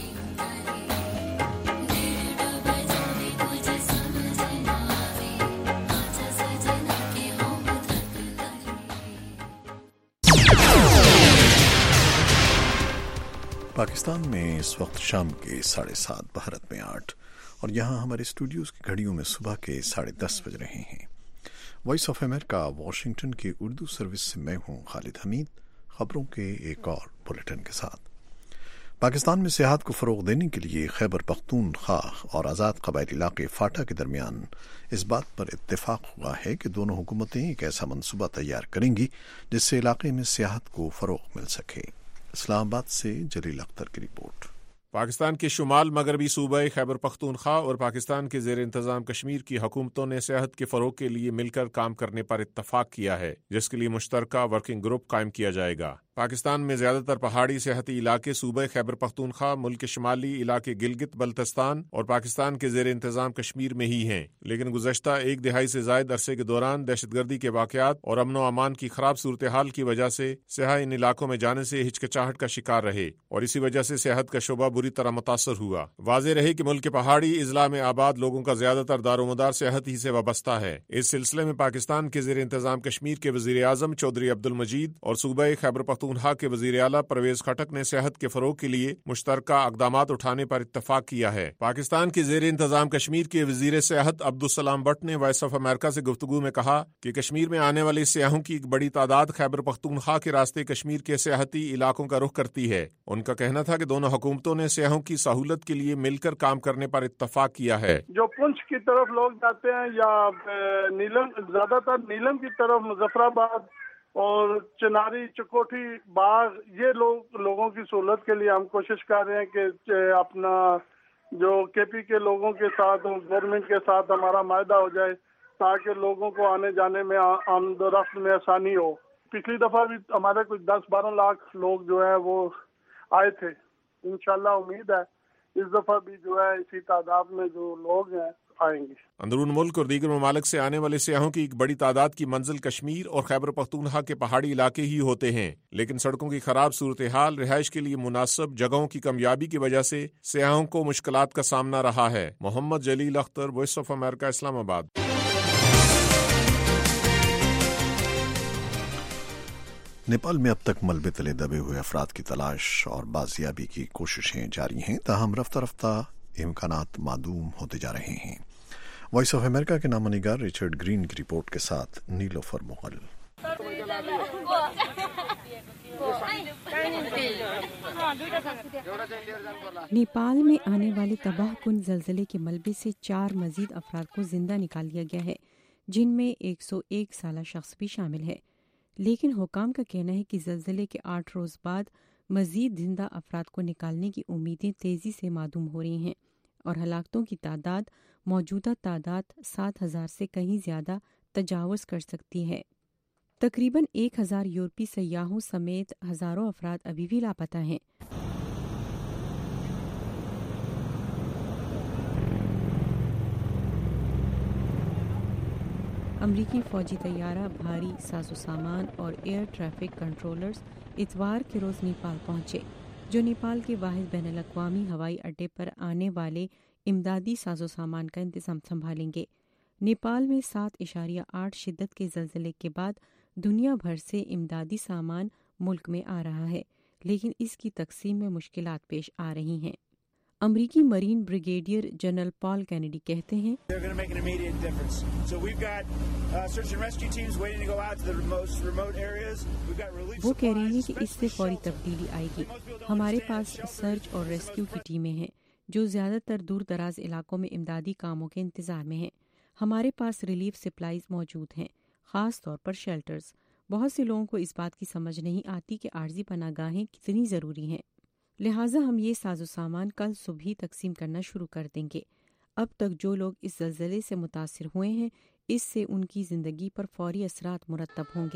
Pakistan میں اس وقت شام کے ساڑھے سات، بھارت میں آٹھ، اور یہاں ہمارے اسٹوڈیوز کی گھڑیوں میں صبح کے ساڑھے دس بج رہے ہیں. وائس آف امریکہ واشنگٹن کی اردو سروس سے میں ہوں خالد حمید. خبروں کے ایک اور بلیٹن کے ساتھ. پاکستان میں سیاحت کو فروغ دینے کے لیے خیبر پختونخوا اور آزاد قبائلی علاقے فاٹا کے درمیان اس بات پر اتفاق ہوا ہے کہ دونوں حکومتیں ایک ایسا منصوبہ تیار کریں گی جس سے علاقے میں سیاحت کو فروغ مل سکے. اسلام آباد سے جلیل اختر کی رپورٹ. پاکستان کے شمال مغربی صوبہ خیبر پختونخوا اور پاکستان کے زیر انتظام کشمیر کی حکومتوں نے سیاحت کے فروغ کے لیے مل کر کام کرنے پر اتفاق کیا ہے، جس کے لیے مشترکہ ورکنگ گروپ قائم کیا جائے گا. پاکستان میں زیادہ تر پہاڑی سیاحتی علاقے صوبہ خیبر پختونخوا، ملک کے شمالی علاقے گلگت بلتستان اور پاکستان کے زیر انتظام کشمیر میں ہی ہیں، لیکن گزشتہ ایک دہائی سے زائد عرصے کے دوران دہشت گردی کے واقعات اور امن و امان کی خراب صورتحال کی وجہ سے سیاح ان علاقوں میں جانے سے ہچکچاہٹ کا شکار رہے اور اسی وجہ سے سیاحت کا شعبہ بری طرح متاثر ہوا. واضح رہے کہ ملک کے پہاڑی اضلاع میں آباد لوگوں کا زیادہ تر دار و مدار سیاحت ہی سے وابستہ ہے. اس سلسلے میں پاکستان کے زیر انتظام کشمیر کے وزیر اعظم چودھری عبدالمجید اور صوبہ خیبر پختونخوا کے وزیر اعلیٰ پرویز خٹک نے صحت کے فروغ کے لیے مشترکہ اقدامات اٹھانے پر اتفاق کیا ہے. پاکستان کے زیر انتظام کشمیر کے وزیر سیاحت عبدالسلام بٹ نے وائس آف امریکہ سے گفتگو میں کہا کہ کشمیر میں آنے والے سیاحوں کی ایک بڑی تعداد خیبر پختونخوا کے راستے کشمیر کے سیاحتی علاقوں کا رخ کرتی ہے. ان کا کہنا تھا کہ دونوں حکومتوں نے سیاحوں کی سہولت کے لیے مل کر کام کرنے پر اتفاق کیا ہے. جو پنچ کی طرف لوگ جاتے ہیں یا نیلم، زیادہ تر نیلم کی طرف، مظفر آباد اور چناری، چکوٹھی، باغ، یہ لوگ لوگوں کی سہولت کے لیے ہم کوشش کر رہے ہیں کہ اپنا جو کے پی کے لوگوں کے ساتھ، گورنمنٹ کے ساتھ ہمارا معاہدہ ہو جائے تاکہ لوگوں کو آنے جانے میں، آمد و رفت میں آسانی ہو. پچھلی دفعہ بھی ہمارے کچھ دس بارہ لاکھ لوگ جو ہے وہ آئے تھے. انشاءاللہ امید ہے اس دفعہ بھی جو ہے اسی تعداد میں جو لوگ ہیں آئیں گے. اندرون ملک اور دیگر ممالک سے آنے والے سیاحوں کی ایک بڑی تعداد کی منزل کشمیر اور خیبر پختونخوا کے پہاڑی علاقے ہی ہوتے ہیں، لیکن سڑکوں کی خراب صورتحال، رہائش کے لیے مناسب جگہوں کی کمیابی کی وجہ سے سیاحوں کو مشکلات کا سامنا رہا ہے. Muhammad Jalil Akhtar, Voice of America, Islamabad. Nepal میں اب تک ملبے تلے دبے ہوئے افراد کی تلاش اور بازیابی کی کوششیں جاری ہیں، تاہم رفتہ رفتہ امکانات معدوم ہوتے جا رہے ہیں. وائس آف امریکہ کے نامہ نگار ریچرڈ گرین کی رپورٹ کے ساتھ نیلوفر مغل. نیپال میں آنے والے تباہ کن زلزلے کے ملبے سے چار مزید افراد کو زندہ نکال لیا گیا ہے، جن میں ایک سو ایک سالہ شخص بھی شامل ہے. لیکن حکام کا کہنا ہے کہ زلزلے کے آٹھ روز بعد مزید زندہ افراد کو نکالنے کی امیدیں تیزی سے معدوم ہو رہی ہیں اور ہلاکتوں کی تعداد موجودہ تعداد سات ہزار سے کہیں زیادہ تجاوز کر سکتی ہے. تقریباً ایک ہزار یورپی سیاحوں سمیت ہزاروں افراد ابھی بھی لاپتہ ہیں. امریکی فوجی طیارہ، بھاری ساز و سامان اور ایئر ٹریفک کنٹرولرز اتوار کے روز نیپال پہنچے، جو نیپال کے واحد بین الاقوامی ہوائی اڈے پر آنے والے امدادی ساز و سامان کا انتظام سنبھالیں گے. نیپال میں سات اشاریہ آٹھ شدت کے زلزلے کے بعد دنیا بھر سے امدادی سامان ملک میں آ رہا ہے، لیکن اس کی تقسیم میں مشکلات پیش آ رہی ہیں. امریکی marine brigadier general Paul Kennedy کہتے ہیں وہ کہہ رہے ہیں کہ اس سے فوری تبدیلی آئے گی. ہمارے پاس سرچ اور ریسکیو کی ٹیمیں ہیں جو زیادہ تر دور دراز علاقوں میں امدادی کاموں کے انتظار میں ہیں. ہمارے پاس ریلیف سپلائیز موجود ہیں، خاص طور پر شیلٹرز. بہت سے لوگوں کو اس بات کی سمجھ نہیں آتی کہ عارضی پناہ گاہیں کتنی ضروری ہیں، لہٰذا ہم یہ ساز و سامان کل صبح ہی تقسیم کرنا شروع کر دیں گے. اب تک جو لوگ اس زلزلے سے متاثر ہوئے ہیں، اس سے ان کی زندگی پر فوری اثرات مرتب ہوں گے.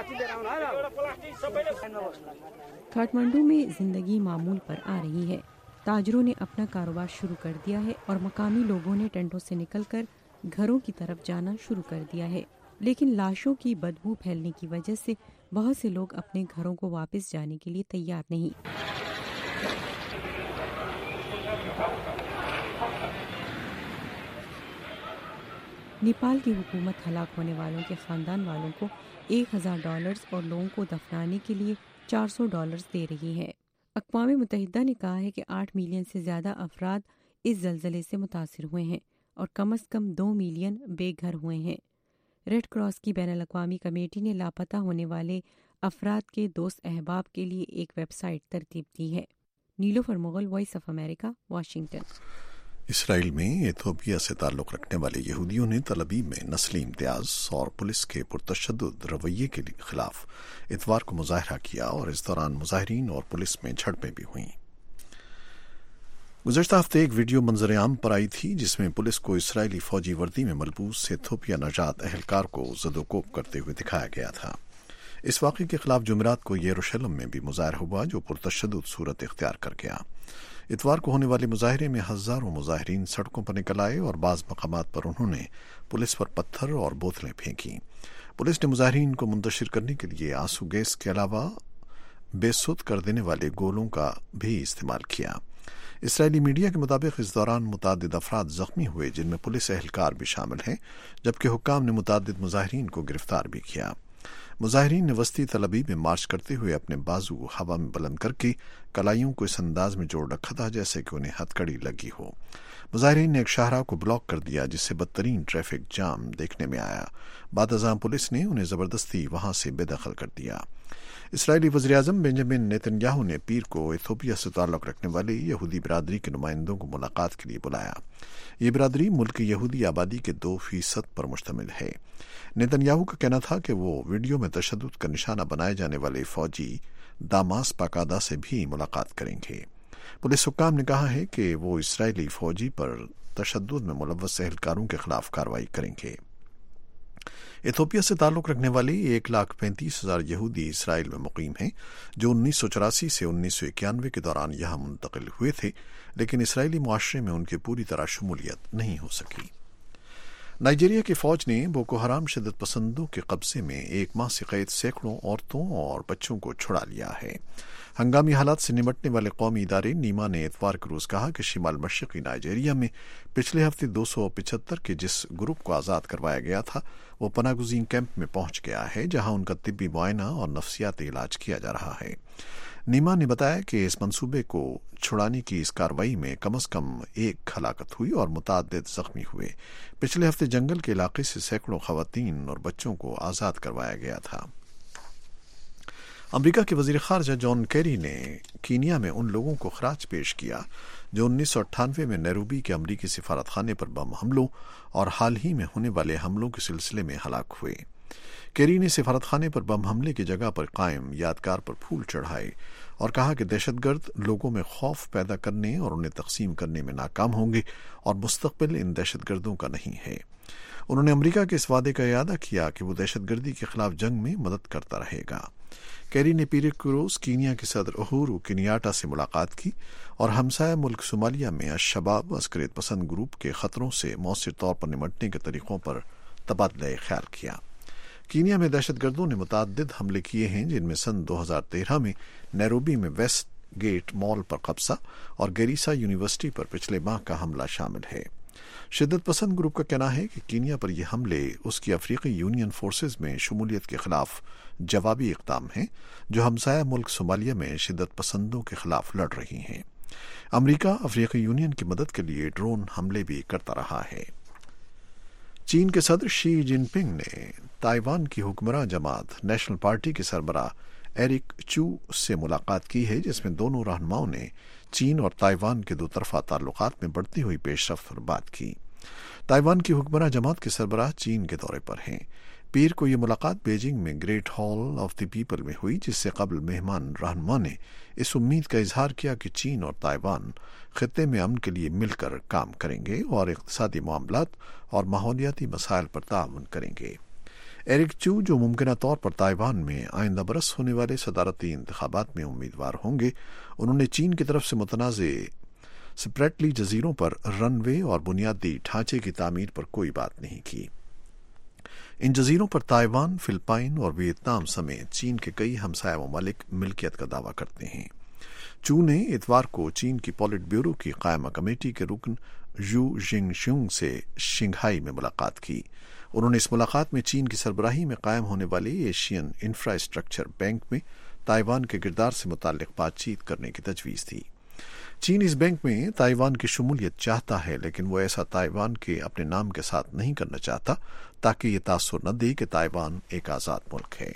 کھاٹمانڈو میں زندگی معمول پر آ رہی ہے. تاجروں نے اپنا کاروبار شروع کر دیا ہے اور مقامی لوگوں نے ٹینٹوں سے نکل کر گھروں کی طرف جانا شروع کر دیا ہے، لیکن لاشوں کی بدبو پھیلنے کی وجہ سے بہت سے لوگ اپنے گھروں کو واپس جانے کے لیے تیار نہیں۔ نیپال کی حکومت ہلاک ہونے والوں کے خاندان والوں کو ایک ہزار ڈالرز اور لوگوں کو دفنانے کے لیے چار سو ڈالرز دے رہی ہے۔ اقوام متحدہ نے کہا ہے کہ آٹھ ملین سے زیادہ افراد اس زلزلے سے متاثر ہوئے ہیں اور کم از کم دو ملین بے گھر ہوئے ہیں۔ ریڈ کراس کی بین الاقوامی کمیٹی نے لاپتہ ہونے والے افراد کے دوست احباب کے لیے ایک ویب سائٹ ترتیب دی ہے۔ Nilofar Mughal, Voice of America, Washington. Israel میں ایتھوپیا سے تعلق رکھنے والے یہودیوں نے تل ابیب میں نسلی امتیاز اور پولیس کے پرتشدد رویے کے خلاف اتوار کو مظاہرہ کیا اور اس دوران مظاہرین اور پولیس میں جھڑپیں بھی ہوئیں۔ گزشتہ ہفتے ایک ویڈیو منظر عام پر آئی تھی جس میں پولیس کو اسرائیلی فوجی وردی میں ملبوس ایتھوپیا نژاد اہلکار کو زد و کوب کرتے ہوئے دکھایا گیا تھا۔ اس واقعے کے خلاف جمعرات کو یروشلم میں بھی مظاہرہ ہوا جو پرتشدد صورت اختیار کر گیا۔ اتوار کو ہونے والے مظاہرے میں ہزاروں مظاہرین سڑکوں پر نکل آئے اور بعض مقامات پر انہوں نے پولیس پر پتھر اور بوتلیں پھینکی۔ پولیس نے مظاہرین کو منتشر کرنے کے لیے آنسو گیس کے علاوہ بے سود کر دینے والے گولوں کا بھی استعمال کیا۔ اسرائیلی میڈیا کے مطابق اس دوران متعدد افراد زخمی ہوئے جن میں پولیس اہلکار بھی شامل ہیں، جبکہ حکام نے متعدد مظاہرین کو گرفتار بھی کیا۔ مظاہرین نے وسطی تل ابیب میں مارچ کرتے ہوئے اپنے بازو ہوا میں بلند کر کے کلائیوں کو اس انداز میں جوڑ رکھا تھا جیسے کہ انہیں ہتھکڑی لگی ہو۔ مظاہرین نے ایک شاہراہ کو بلاک کر دیا جس سے بدترین ٹریفک جام دیکھنے میں آیا۔ بعد ازاں پولیس نے انہیں زبردستی وہاں سے بے دخل کر دیا۔ اسرائیلی وزیراعظم بنجامن نیتن یاہو نے پیر کو ایتھوپیا سے تعلق رکھنے والی یہودی برادری کے نمائندوں کو ملاقات کے لیے بلایا۔ یہ برادری ملک کی یہودی آبادی کے دو فیصد پر مشتمل ہے۔ نیتن یاہو کا کہنا تھا کہ وہ ویڈیو میں تشدد کا نشانہ بنائے جانے والے فوجی داماس پاکادہ سے بھی ملاقات کریں گے۔ پولیس حکام نے کہا ہے کہ وہ اسرائیلی فوجی پر تشدد میں ملوث اہلکاروں کے خلاف کارروائی کریں گے۔ ایتھوپیا سے تعلق رکھنے والی ایک لاکھ پینتیس ہزار یہودی اسرائیل میں مقیم ہیں جو انیس سو چوراسی سے انیس سو اکیانوے کے دوران یہاں منتقل ہوئے تھے، لیکن اسرائیلی معاشرے میں ان کی پوری طرح شمولیت نہیں ہو سکی۔ نائجیریا کی فوج نے بوکو حرام شدت پسندوں کے قبضے میں ایک ماہ سے قید سینکڑوں عورتوں اور بچوں کو چھڑا لیا ہے۔ ہنگامی حالات سے نمٹنے والے قومی ادارے نیما نے اتوار کے روز کہا کہ شمال مشرقی نائجیریا میں پچھلے ہفتے دو سو پچہتر کے جس گروپ کو آزاد کروایا گیا تھا وہ پناہ گزین کیمپ میں پہنچ گیا ہے جہاں ان کا طبی معائنہ اور نفسیاتی علاج کیا جا رہا ہے۔ نیما نے بتایا کہ اس منصوبے کو چھڑانے کی اس کارروائی میں کم از کم ایک ہلاکت ہوئی اور متعدد زخمی ہوئے۔ پچھلے ہفتے جنگل کے علاقے سے سینکڑوں خواتین اور بچوں کو آزاد کروایا گیا تھا۔ امریکہ کے وزیر خارجہ جان کیری نے کینیا میں ان لوگوں کو خراج پیش کیا جو انیس سو اٹھانوے میں نیروبی کے امریکی سفارت خانے پر بم حملوں اور حال ہی میں ہونے والے حملوں کے سلسلے میں ہلاک ہوئے۔ کیری نے سفارت خانے پر بم حملے کی جگہ پر قائم یادگار پر پھول چڑھائے اور کہا کہ دہشت گرد لوگوں میں خوف پیدا کرنے اور انہیں تقسیم کرنے میں ناکام ہوں گے اور مستقبل ان دہشت گردوں کا نہیں ہے۔ انہوں نے امریکہ کے اس وعدے کا اعادہ کیا کہ وہ دہشت گردی کے خلاف جنگ میں مدد کرتا رہے گا۔ کیری نے پیر کے روز کینیا کے صدر اہورو کنیاٹا سے ملاقات کی اور ہمسایہ ملک صومالیہ میں الشباب عسکریت پسند گروپ کے خطروں سے مؤثر طور پر نمٹنے کے طریقوں پر تبادلہ خیال کیا۔ کینیا میں دہشت گردوں نے متعدد حملے کیے ہیں جن میں سن دو ہزار تیرہ میں نیروبی میں ویسٹ گیٹ مال پر قبضہ اور گیریسا یونیورسٹی پر پچھلے ماہ کا حملہ شامل ہے۔ شدت پسند گروپ کا کہنا ہے کہ کینیا پر یہ حملے اس کی افریقی یونین فورسز میں شمولیت کے خلاف جوابی اقدام ہیں جو ہمسایہ ملک صومالیہ میں شدت پسندوں کے خلاف لڑ رہی ہیں۔ امریکہ افریقی یونین کی مدد کے لیے ڈرون حملے بھی کرتا رہا ہے۔ چین کے صدر شی جن پنگ نے تائیوان کی حکمراں جماعت نیشنل پارٹی کے سربراہ ایرک چو سے ملاقات کی ہے جس میں دونوں رہنماؤں نے چین اور تائیوان کے دو طرفہ تعلقات میں بڑھتی ہوئی پیش رفت پر بات کی۔ تائیوان کی حکمراں جماعت کے سربراہ چین کے دورے پر ہیں۔ پیر کو یہ ملاقات بیجنگ میں Great Hall of the People میں ہوئی جس سے قبل مہمان رہنما نے اس امید کا اظہار کیا کہ چین اور تائیوان خطے میں امن کے لیے مل کر کام کریں گے اور اقتصادی معاملات اور ماحولیاتی مسائل پر تعاون کریں گے۔ ایرک چو جو ممکنہ طور پر تائیوان میں آئندہ برس ہونے والے صدارتی انتخابات میں امیدوار ہوں گے، انہوں نے چین کی طرف سے متنازع स्प्रेटली जजीरों पर रनवे और बुनियादी ढांचे की तामीर पर कोई बात नहीं की। इन जजीरों पर ताइवान, फिलिपाइन और वियतनाम समेत चीन के कई हमसाया ममालिक मिल्कियत का दावा करते हैं। चू ने इतवार को चीन की पॉलिट ब्यूरो की कायमा कमेटी के रुकन यू जिंगशुंग से शिंघाई में मुलाकात की। उन्होंने इस मुलाकात में चीन की सरबराही में कायम होने वाले एशियन इंफ्रास्ट्रक्चर बैंक में ताइवान के किरदार से मुताल्लिक बातचीत करने की तजवीज़ थी। चीन इस बैंक में ताइवान की शमूलियत चाहता है, लेकिन वो ऐसा ताइवान के अपने नाम के साथ नहीं करना चाहता ताकि ये तासुर न दे कि ताइवान एक आज़ाद मुल्क है।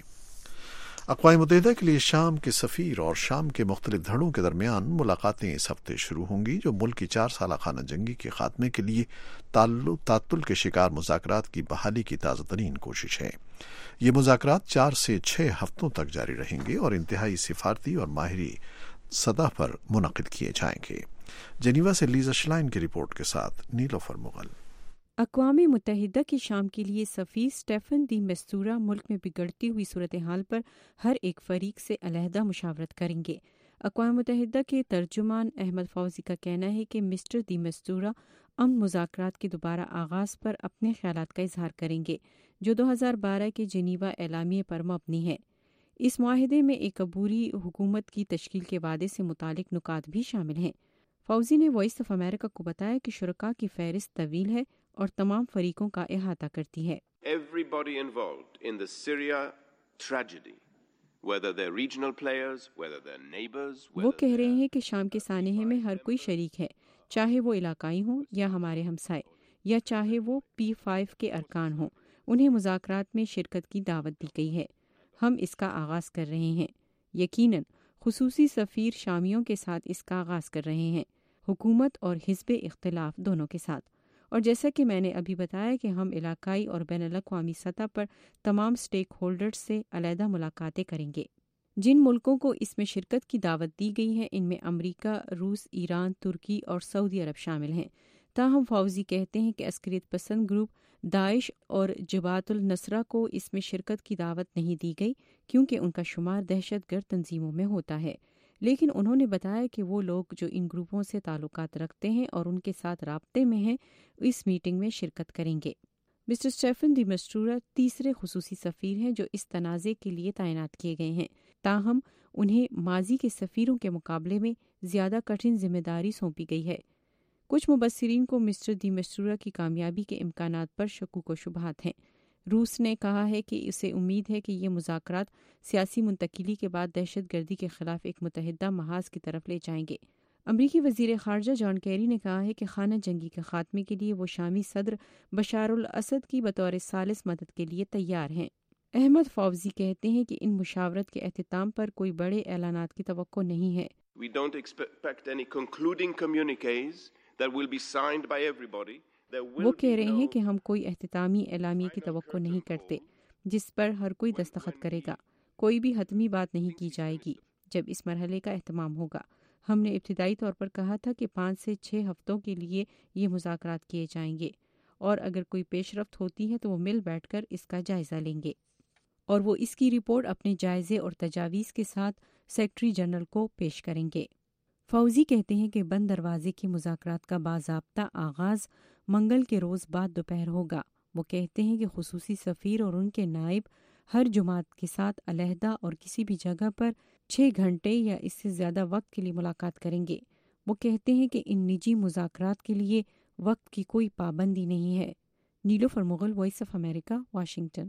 अक़वाम मुत्तहिदा के लिए शाम के सफ़ीर और शाम के मुख्तलिफ धड़ों के दरमियान मुलाकातें इस हफ्ते शुरू होंगी, जो मुल्क की चार साल खाना जंगी के खात्मे के लिए तात्तुल के शिकार मुज़ाकरात की बहाली की ताज़ा तरीन कोशिश है। ये मुज़ाकरात चार से छः हफ्तों तक जारी रहेंगे और इंतहाई सिफारती और माहिरी सतह पर मुनक़िद किए जाएंगे। जेनीवा से लीज़ा श्लाइन की रिपोर्ट के साथ नीलोफर मुगल। अक़वाम मुत्तहिदा की शाम के लिए सफ़ीर स्टेफन दी मिस्तूरा मुल्क में बिगड़ती हुई सूरत हाल पर हर एक फरीक से अलहदा मुशावरत करेंगे। अक़वाम मुत्तहिदा के तर्जुमान अहमद फौजी का कहना है कि मिस्टर दी मिस्तूरा अमन मुज़ाकरात के दोबारा आगाज़ पर अपने ख्यालात का इजहार करेंगे, जो दो हज़ार बारह के जेनीवा एलामिये पर मबनी है। इस मुआहदे में एक अबूरी हुकूमत की तश्कील के वादे से मुतालिक नुकात भी शामिल हैं। फौजी ने वॉइस ऑफ अमेरिका को बताया कि शुरका की फहरिस्त तवील है और तमाम फरीकों का अहाता करती है। Everybody involved in the Syria tragedy, whether they're regional players, whether they're neighbors, वो कह रहे हैं कि शाम के सानहे में हर कोई शरीक है, चाहे वो इलाकाई हों या हमारे हमसाए, या चाहे वो पी फाइव के अरकान हों। उन्हें मुज़ाकरात में शिरकत की दावत दी गई है। हम इसका आगाज़ कर रहे हैं। यकीनन खुसूसी सफ़ीर शामियों के साथ इसका आगाज़ कर रहे हैं, हुकूमत और हिज़्ब इख्तिलाफ दोनों के साथ। और जैसा कि मैंने अभी बताया कि हम इलाकाई और बैनुल-अक़वामी सतह पर तमाम स्टेक होल्डर्स से अलहदा मुलाकातें करेंगे। जिन मुल्कों को इसमें शिरकत की दावत दी गई है, इनमें अमरीका, रूस, ईरान, तुर्की और सऊदी अरब शामिल हैं। ताहम फौजी कहते हैं कि अस्करियत पसंद ग्रुप दाइश और जबातुल नसरा को इसमें शिरकत की दावत नहीं दी गई, क्योंकि उनका शुमार दहशतगर्द तंजीमों में होता है। लेकिन उन्होंने बताया कि वो लोग जो इन ग्रुपों से ताल्लुकात रखते हैं और उनके साथ राब्ते में हैं, इस मीटिंग में शिरकत करेंगे। मिस्टर स्टेफन दी मिस्टूरा तीसरे खुसूसी सफ़ीर हैं जो इस तनाज़े के लिए तैनात किए गए हैं। ताहम उन्हें माजी के सफ़ीरों के मुकाबले में ज़्यादा कठिन जिम्मेदारी सौंपी गई है। कुछ मुबस्सिरीन को मिस्टर दी मिस्टूरा की कामयाबी के इम्कानात पर शक्कुक व शुबहात हैं। रूस ने कहा है कि उसे उम्मीद है कि ये मुज़ाकरात सियासी मुंतकिली के बाद दहशतगर्दी के खिलाफ एक मुतहदा महाज की तरफ ले जाएंगे। अमरीकी वज़ीर ख़ारजा जॉन कैरी ने कहा है कि खाना जंगी के खात्मे के लिए वो शामी सदर बशारुल असद की बतौर सालिस मदद के लिए तैयार हैं। अहमद फौजी कहते हैं कि इन मुशावरत के एहतिताम पर कोई बड़े ऐलानात की तवक्को नहीं है। We don't expect any concluding communiques that will be signed by everybody. वो कह रहे हैं कि हम कोई एहतितामी एलामिया की तवक्को नहीं करते जिस पर हर कोई दस्तखत करेगा। कोई भी हतमी बात नहीं की जाएगी जब इस मरहले का एहतमाम होगा। हमने इब्तिदाई तौर पर कहा था कि पाँच से छः हफ्तों के लिए ये मुज़ाकरात किए जाएंगे और अगर कोई पेशरफ्त होती है तो वो मिल बैठकर इसका जायज़ा लेंगे और वो इसकी रिपोर्ट अपने जायज़े और तजावीज़ के साथ सेक्रेटरी जनरल को पेश करेंगे। फौजी कहते हैं कि बंद दरवाजे की मुज़ाकरात का बाज़ाब्ता आगाज़ मंगल के रोज़ बाद दोपहर होगा। वो कहते हैं कि खुसूसी सफ़ीर और उनके नायब हर जुमात के साथ अलहदा और किसी भी जगह पर छः घंटे या इससे ज़्यादा वक्त के लिए मुलाकात करेंगे। वो कहते हैं कि इन निजी मुज़ाकरात के लिए वक्त की कोई पाबंदी नहीं है। Nilofar Mughal, Voice of America, Washington.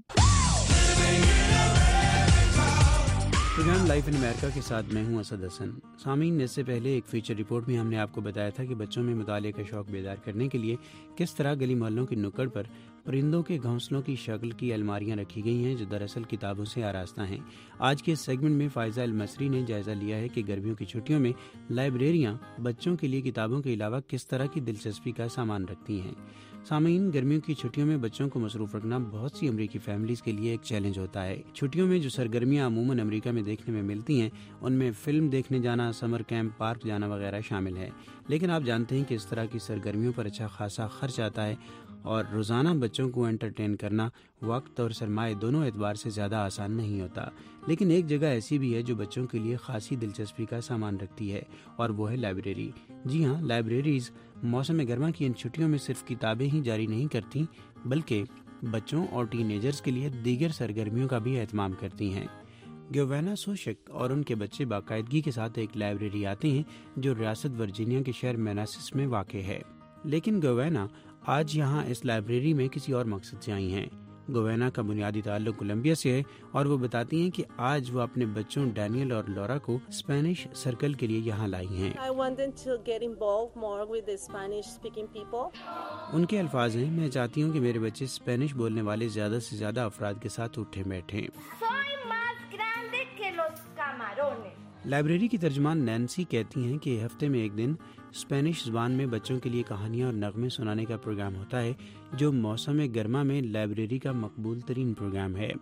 Programme Life in America के साथ मैं हूं असद हसन। सामीन, इससे पहले एक फीचर रिपोर्ट में हमने आपको बताया था कि बच्चों में मुताले का शौक बेदार करने के लिए किस तरह गली मोहल्लों की नुक्कड़ पर परिंदों के घोंसलों की शक्ल की अलमारियां रखी गई हैं जो दरअसल किताबों से आरास्ता हैं। आज के इस सेगमेंट में फायजा अल मसरी ने जायजा लिया है कि गर्मियों की छुट्टियों में लाइब्रेरियां बच्चों के लिए किताबों के अलावा किस तरह की दिलचस्पी का सामान रखती हैं। सामीन, गर्मियों की छुट्टियों में बच्चों को मसरूफ रखना बहुत सी अमरीकी फैमिलीज के लिए एक चैलेंज होता है। छुट्टियों में जो सरगर्मियां अमूमन अमेरिका में देखने में मिलती हैं उनमें फिल्म देखने जाना, समर कैंप, पार्क जाना वगैरह शामिल है। लेकिन आप जानते हैं कि इस तरह की सरगर्मियों पर अच्छा खासा खर्च आता है اور روزانہ بچوں کو انٹرٹین کرنا وقت اور سرمایہ دونوں اعتبار سے زیادہ آسان نہیں ہوتا، لیکن ایک جگہ ایسی بھی ہے جو بچوں کے لیے خاصی دلچسپی کا سامان رکھتی ہے، اور وہ ہے لائبریری۔ جی ہاں، لائبریریز موسم گرما کی ان چھٹیوں میں صرف کتابیں ہی جاری نہیں کرتی بلکہ بچوں اور ٹین ایجرز کے لیے دیگر سرگرمیوں کا بھی اہتمام کرتی ہیں۔ گیوینا سوشک اور ان کے بچے باقاعدگی کے ساتھ ایک لائبریری آتے ہیں جو ریاست ورجینیا کے شہر میناسس میں واقع ہے، لیکن گیوینا آج یہاں اس لائبریری میں کسی اور مقصد سے آئی ہیں۔ گوینا کا بنیادی تعلق کولمبیا سے ہے اور وہ بتاتی ہیں کہ آج وہ اپنے بچوں ڈینیل اور لورا کو اسپینش سرکل کے لیے یہاں لائی ہیں۔ ان کے الفاظ ہیں، میں چاہتی ہوں کہ میرے بچے اسپینش بولنے والے زیادہ سے زیادہ افراد کے ساتھ اٹھے بیٹھیں۔ لائبریری کی ترجمان نینسی کہتی ہیں کہ ہفتے میں ایک دن اسپینش زبان میں بچوں کے لیے کہانیاں اور نغمے سنانے کا پروگرام ہوتا ہے جو موسم گرما میں لائبریری کا مقبول ترین پروگرام ہے۔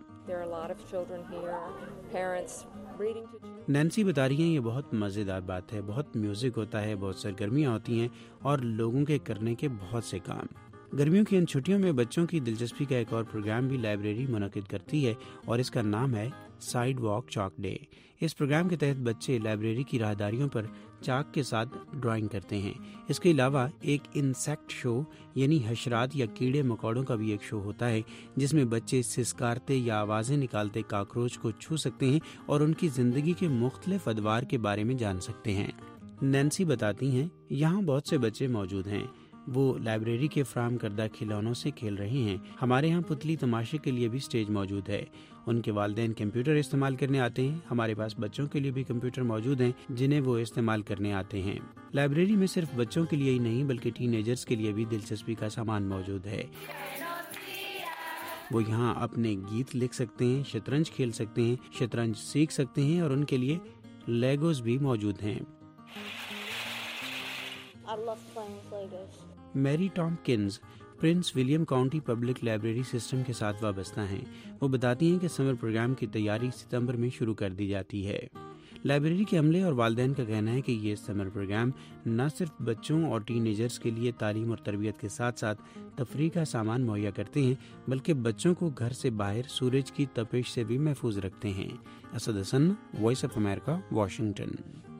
نینسی بتا رہی ہیں، یہ بہت مزیدار بات ہے، بہت میوزک ہوتا ہے، بہت سرگرمیاں ہوتی ہیں اور لوگوں کے کرنے کے بہت سے کام۔ گرمیوں کی ان چھٹیوں میں بچوں کی دلچسپی کا ایک اور پروگرام بھی لائبریری منعقد کرتی ہے اور اس کا نام ہے سائیڈ واک چاک ڈے۔ اس پروگرام کے تحت بچے لائبریری کی راہداریوں پر چاک کے ساتھ ڈرائنگ کرتے ہیں۔ اس کے علاوہ ایک انسیکٹ شو یعنی حشرات یا کیڑے مکوڑوں کا بھی ایک شو ہوتا ہے جس میں بچے سسکارتے یا آوازیں نکالتے کاکروچ کو چھو سکتے ہیں اور ان کی زندگی کے مختلف ادوار کے بارے میں جان سکتے ہیں۔ نینسی بتاتی ہیں، یہاں بہت سے بچے موجود ہیں، وہ لائبریری کے فراہم کردہ کھلونوں سے کھیل رہے ہیں۔ ہمارے ہاں پتلی تماشے کے لیے بھی سٹیج موجود ہے، ان کے والدین کمپیوٹر استعمال کرنے آتے ہیں۔ ہمارے پاس بچوں کے لیے بھی کمپیوٹر موجود ہیں جنہیں وہ استعمال کرنے آتے ہیں۔ لائبریری میں صرف بچوں کے لیے ہی نہیں بلکہ ٹین ایجرز کے لیے بھی دلچسپی کا سامان موجود ہے۔ وہ یہاں اپنے گیت لکھ سکتے ہیں، شطرنج کھیل سکتے ہیں، شطرنج سیکھ سکتے ہیں اور ان کے لیے لیگوز بھی موجود ہیں۔ Mary Tomkins Prince William County Public Library System کے ساتھ وابستہ ہیں۔ وہ بتاتی ہیں کہ سمر پروگرام کی تیاری ستمبر میں شروع کر دی جاتی ہے۔ لائبریری کے عملے اور والدین کا کہنا ہے کہ یہ سمر پروگرام نہ صرف بچوں اور ٹین ایجرز کے لیے تعلیم اور تربیت کے ساتھ ساتھ تفریح کا سامان مہیا کرتے ہیں بلکہ بچوں کو گھر سے باہر سورج کی تپش سے بھی محفوظ رکھتے ہیں۔ Asad Hasan, Voice of America, Washington.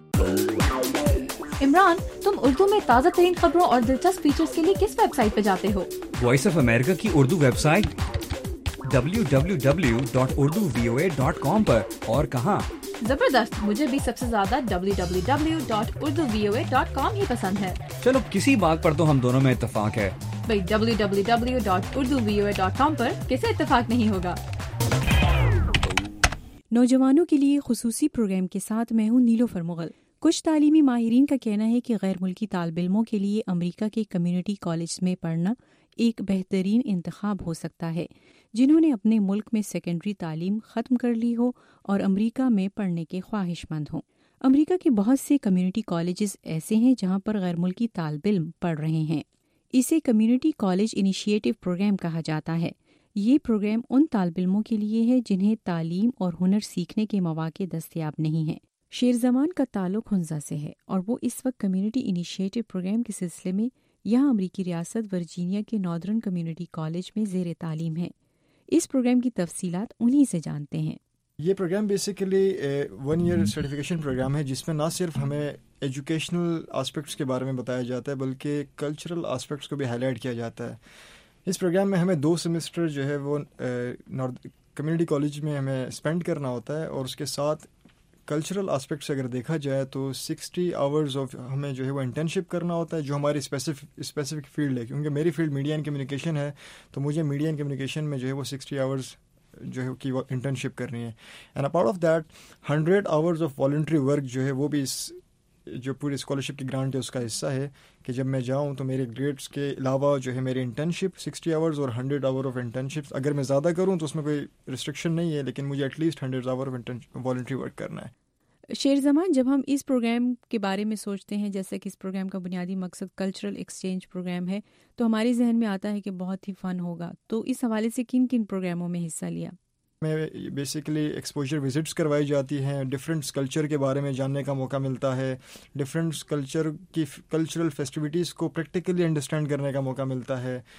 Imran, تم اردو میں تازہ ترین خبروں اور دلچسپ فیچرز کے لیے کس ویب سائٹ پہ جاتے ہو؟ وائس آف امریکہ کی Urdu website W W W dot Urdu V O A dot com پر۔ اور کہاں؟ زبردست، مجھے بھی سب سے زیادہ W W W dot Urdu V O A dot com ہی پسند ہے۔ چلو کسی بات پر تو ہم دونوں میں اتفاق ہے۔ بھائی W W W dot Urdu V O A dot com پر کسے اتفاق نہیں ہوگا؟ نوجوانوں کے لیے خصوصی پروگرام کے ساتھ میں ہوں نیلوفر مغل۔ کچھ تعلیمی ماہرین کا کہنا ہے کہ غیر ملکی طالب علموں کے لیے امریکہ کے کمیونٹی کالج میں پڑھنا ایک بہترین انتخاب ہو سکتا ہے جنہوں نے اپنے ملک میں سیکنڈری تعلیم ختم کر لی ہو اور امریکہ میں پڑھنے کے خواہش مند ہوں۔ امریکہ کے بہت سے کمیونٹی کالجز ایسے ہیں جہاں پر غیر ملکی طالب علم پڑھ رہے ہیں۔ اسے کمیونٹی کالج انیشیٹو پروگرام کہا جاتا ہے۔ یہ پروگرام ان طالب علموں کے لیے ہے جنہیں تعلیم اور ہنر سیکھنے کے مواقع دستیاب نہیں ہیں۔ شیر زمان کا تعلق ہنزا سے ہے اور وہ اس وقت کمیونٹی انیشیٹو پروگرام کے سلسلے میں یہاں امریکی ریاست ورجینیا کے ناردرن کمیونٹی کالج میں زیر تعلیم ہے۔ اس پروگرام کی تفصیلات انہی سے جانتے ہیں۔ یہ programme basically one year certification programme ہے جس میں نہ صرف ہمیں ایجوکیشنل آسپیکٹس کے بارے میں بتایا جاتا ہے بلکہ کلچرل آسپیکٹس کو بھی ہائی لائٹ کیا جاتا ہے۔ اس پروگرام میں ہمیں دو سیمسٹر جو ہے وہ کمیونٹی کالج میں ہمیں اسپینڈ کرنا ہوتا ہے اور اس کے ساتھ کلچرل آسپیکٹ سے اگر دیکھا جائے تو سکسٹی آورز آف ہمیں جو ہے وہ انٹرنشپ کرنا ہوتا ہے جو ہماری اسپیسیفک فیلڈ ہے۔ کیونکہ میری فیلڈ میڈیا اینڈ کمیونیکیشن ہے تو مجھے میڈیا اینڈ کمیونیکیشن میں جو ہے وہ سکسٹی آورز جو ہے کی انٹرنشپ کرنی ہے۔ And apart of that hundred hours of voluntary work جو ہے وہ بھی اس جو پوری اسکالرشپ کی گرانٹ ہے اس کا حصہ ہے کہ جب میں جاؤں تو میرے گریڈس کے علاوہ جو ہے میری انٹرنشپ سکسٹی آورز اور ہنڈریڈ آور آف انٹرنشپ، اگر میں زیادہ کروں تو اس میں کوئی ریسٹرکشن نہیں ہے لیکن مجھے at least hundred hour of voluntary work کرنا ہے۔ شیر زمان، جب ہم اس پروگرام کے بارے میں سوچتے ہیں جیسے کہ اس پروگرام کا بنیادی مقصد کلچرل ایکسچینج پروگرام ہے تو ہمارے ذہن میں آتا ہے کہ بہت ہی فن ہوگا، تو اس حوالے سے کن کن پروگراموں میں حصہ لیا؟ میں بیسیکلی ایکسپوجر وزٹس کروائی جاتی ہیں، ڈفرینٹس کلچر کے بارے میں جاننے کا موقع ملتا ہے، ڈفرینٹس کلچر کی کلچرل فیسٹیوٹیز کو پریکٹیکلی انڈرسٹینڈ کرنے کا موقع ملتا ہے۔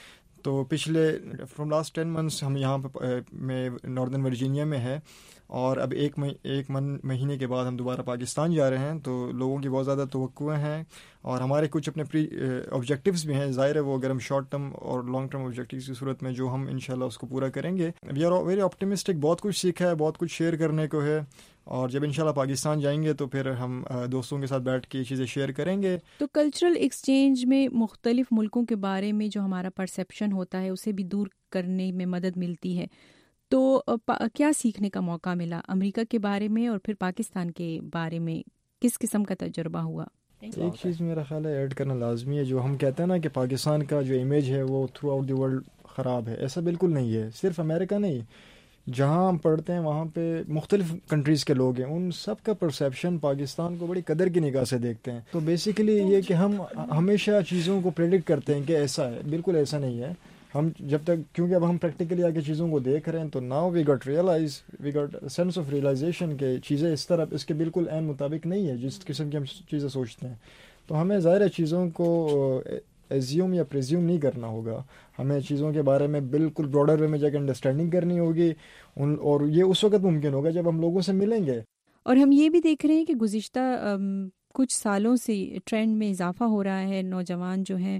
تو پچھلے فرام لاسٹ ٹین منتھس ہم یہاں پہ میں ناردرن ورجینیا میں ہے، اور اب ایک ایک مہینے کے بعد ہم دوبارہ پاکستان جا رہے ہیں. تو لوگوں کی بہت زیادہ توقع ہیں، اور ہمارے کچھ اپنے پری آبجیکٹیوز بھی ہیں. ظاہر ہے وہ اگر ہم شارٹ ٹرم اور لانگ ٹرم آبجیکٹیوز کی صورت میں جو ہم انشاءاللہ اس کو پورا کریں گے. وی آر ویری آپٹیمسٹک، بہت کچھ سیکھا ہے، بہت کچھ شیئر کرنے کو ہے، اور جب انشاءاللہ پاکستان جائیں گے تو پھر ہم دوستوں کے ساتھ بیٹھ کے یہ چیزیں شیئر کریں گے. تو کلچرل ایکسچینج میں مختلف ملکوں کے بارے میں جو ہمارا پرسیپشن ہوتا ہے اسے بھی دور کرنے میں مدد ملتی ہے. تو کیا سیکھنے کا موقع ملا امریکہ کے بارے میں، اور پھر پاکستان کے بارے میں کس قسم کا تجربہ ہوا؟ ایک چیز میرا خیال ہے ایڈ کرنا لازمی ہے. جو ہم کہتے ہیں نا کہ پاکستان کا جو امیج ہے وہ تھرو آؤٹ دی ورلڈ خراب ہے، ایسا بالکل نہیں ہے. صرف امریکہ نہیں، جہاں ہم پڑھتے ہیں وہاں پہ مختلف کنٹریز کے لوگ ہیں، ان سب کا پرسیپشن پاکستان کو بڑی قدر کی نگاہ سے دیکھتے ہیں. تو بیسیکلی یہ کہ ہم ہمیشہ چیزوں کو پریڈکٹ کرتے ہیں کہ ایسا ہے، بالکل ایسا نہیں ہے. ہم جب تک، کیونکہ اب ہم پریکٹیکلی آ کے چیزوں کو دیکھ رہے ہیں، تو now we got realize we got sense of realization کہ چیزیں اس طرح اس کے بالکل عین مطابق نہیں ہے جس قسم کی ہم چیزیں سوچتے ہیں. تو ہمیں ظاہر ہے چیزوں کو ایزیوم یا پریزیوم نہیں کرنا ہوگا، ہمیں چیزوں کے بارے میں بالکل براڈر وے میں جا کے انڈرسٹینڈنگ کرنی ہوگی، اور یہ اس وقت ممکن ہوگا جب ہم لوگوں سے ملیں گے. اور ہم یہ بھی دیکھ رہے ہیں کہ گزشتہ کچھ سالوں سے ٹرینڈ میں اضافہ ہو رہا ہے. نوجوان جو ہیں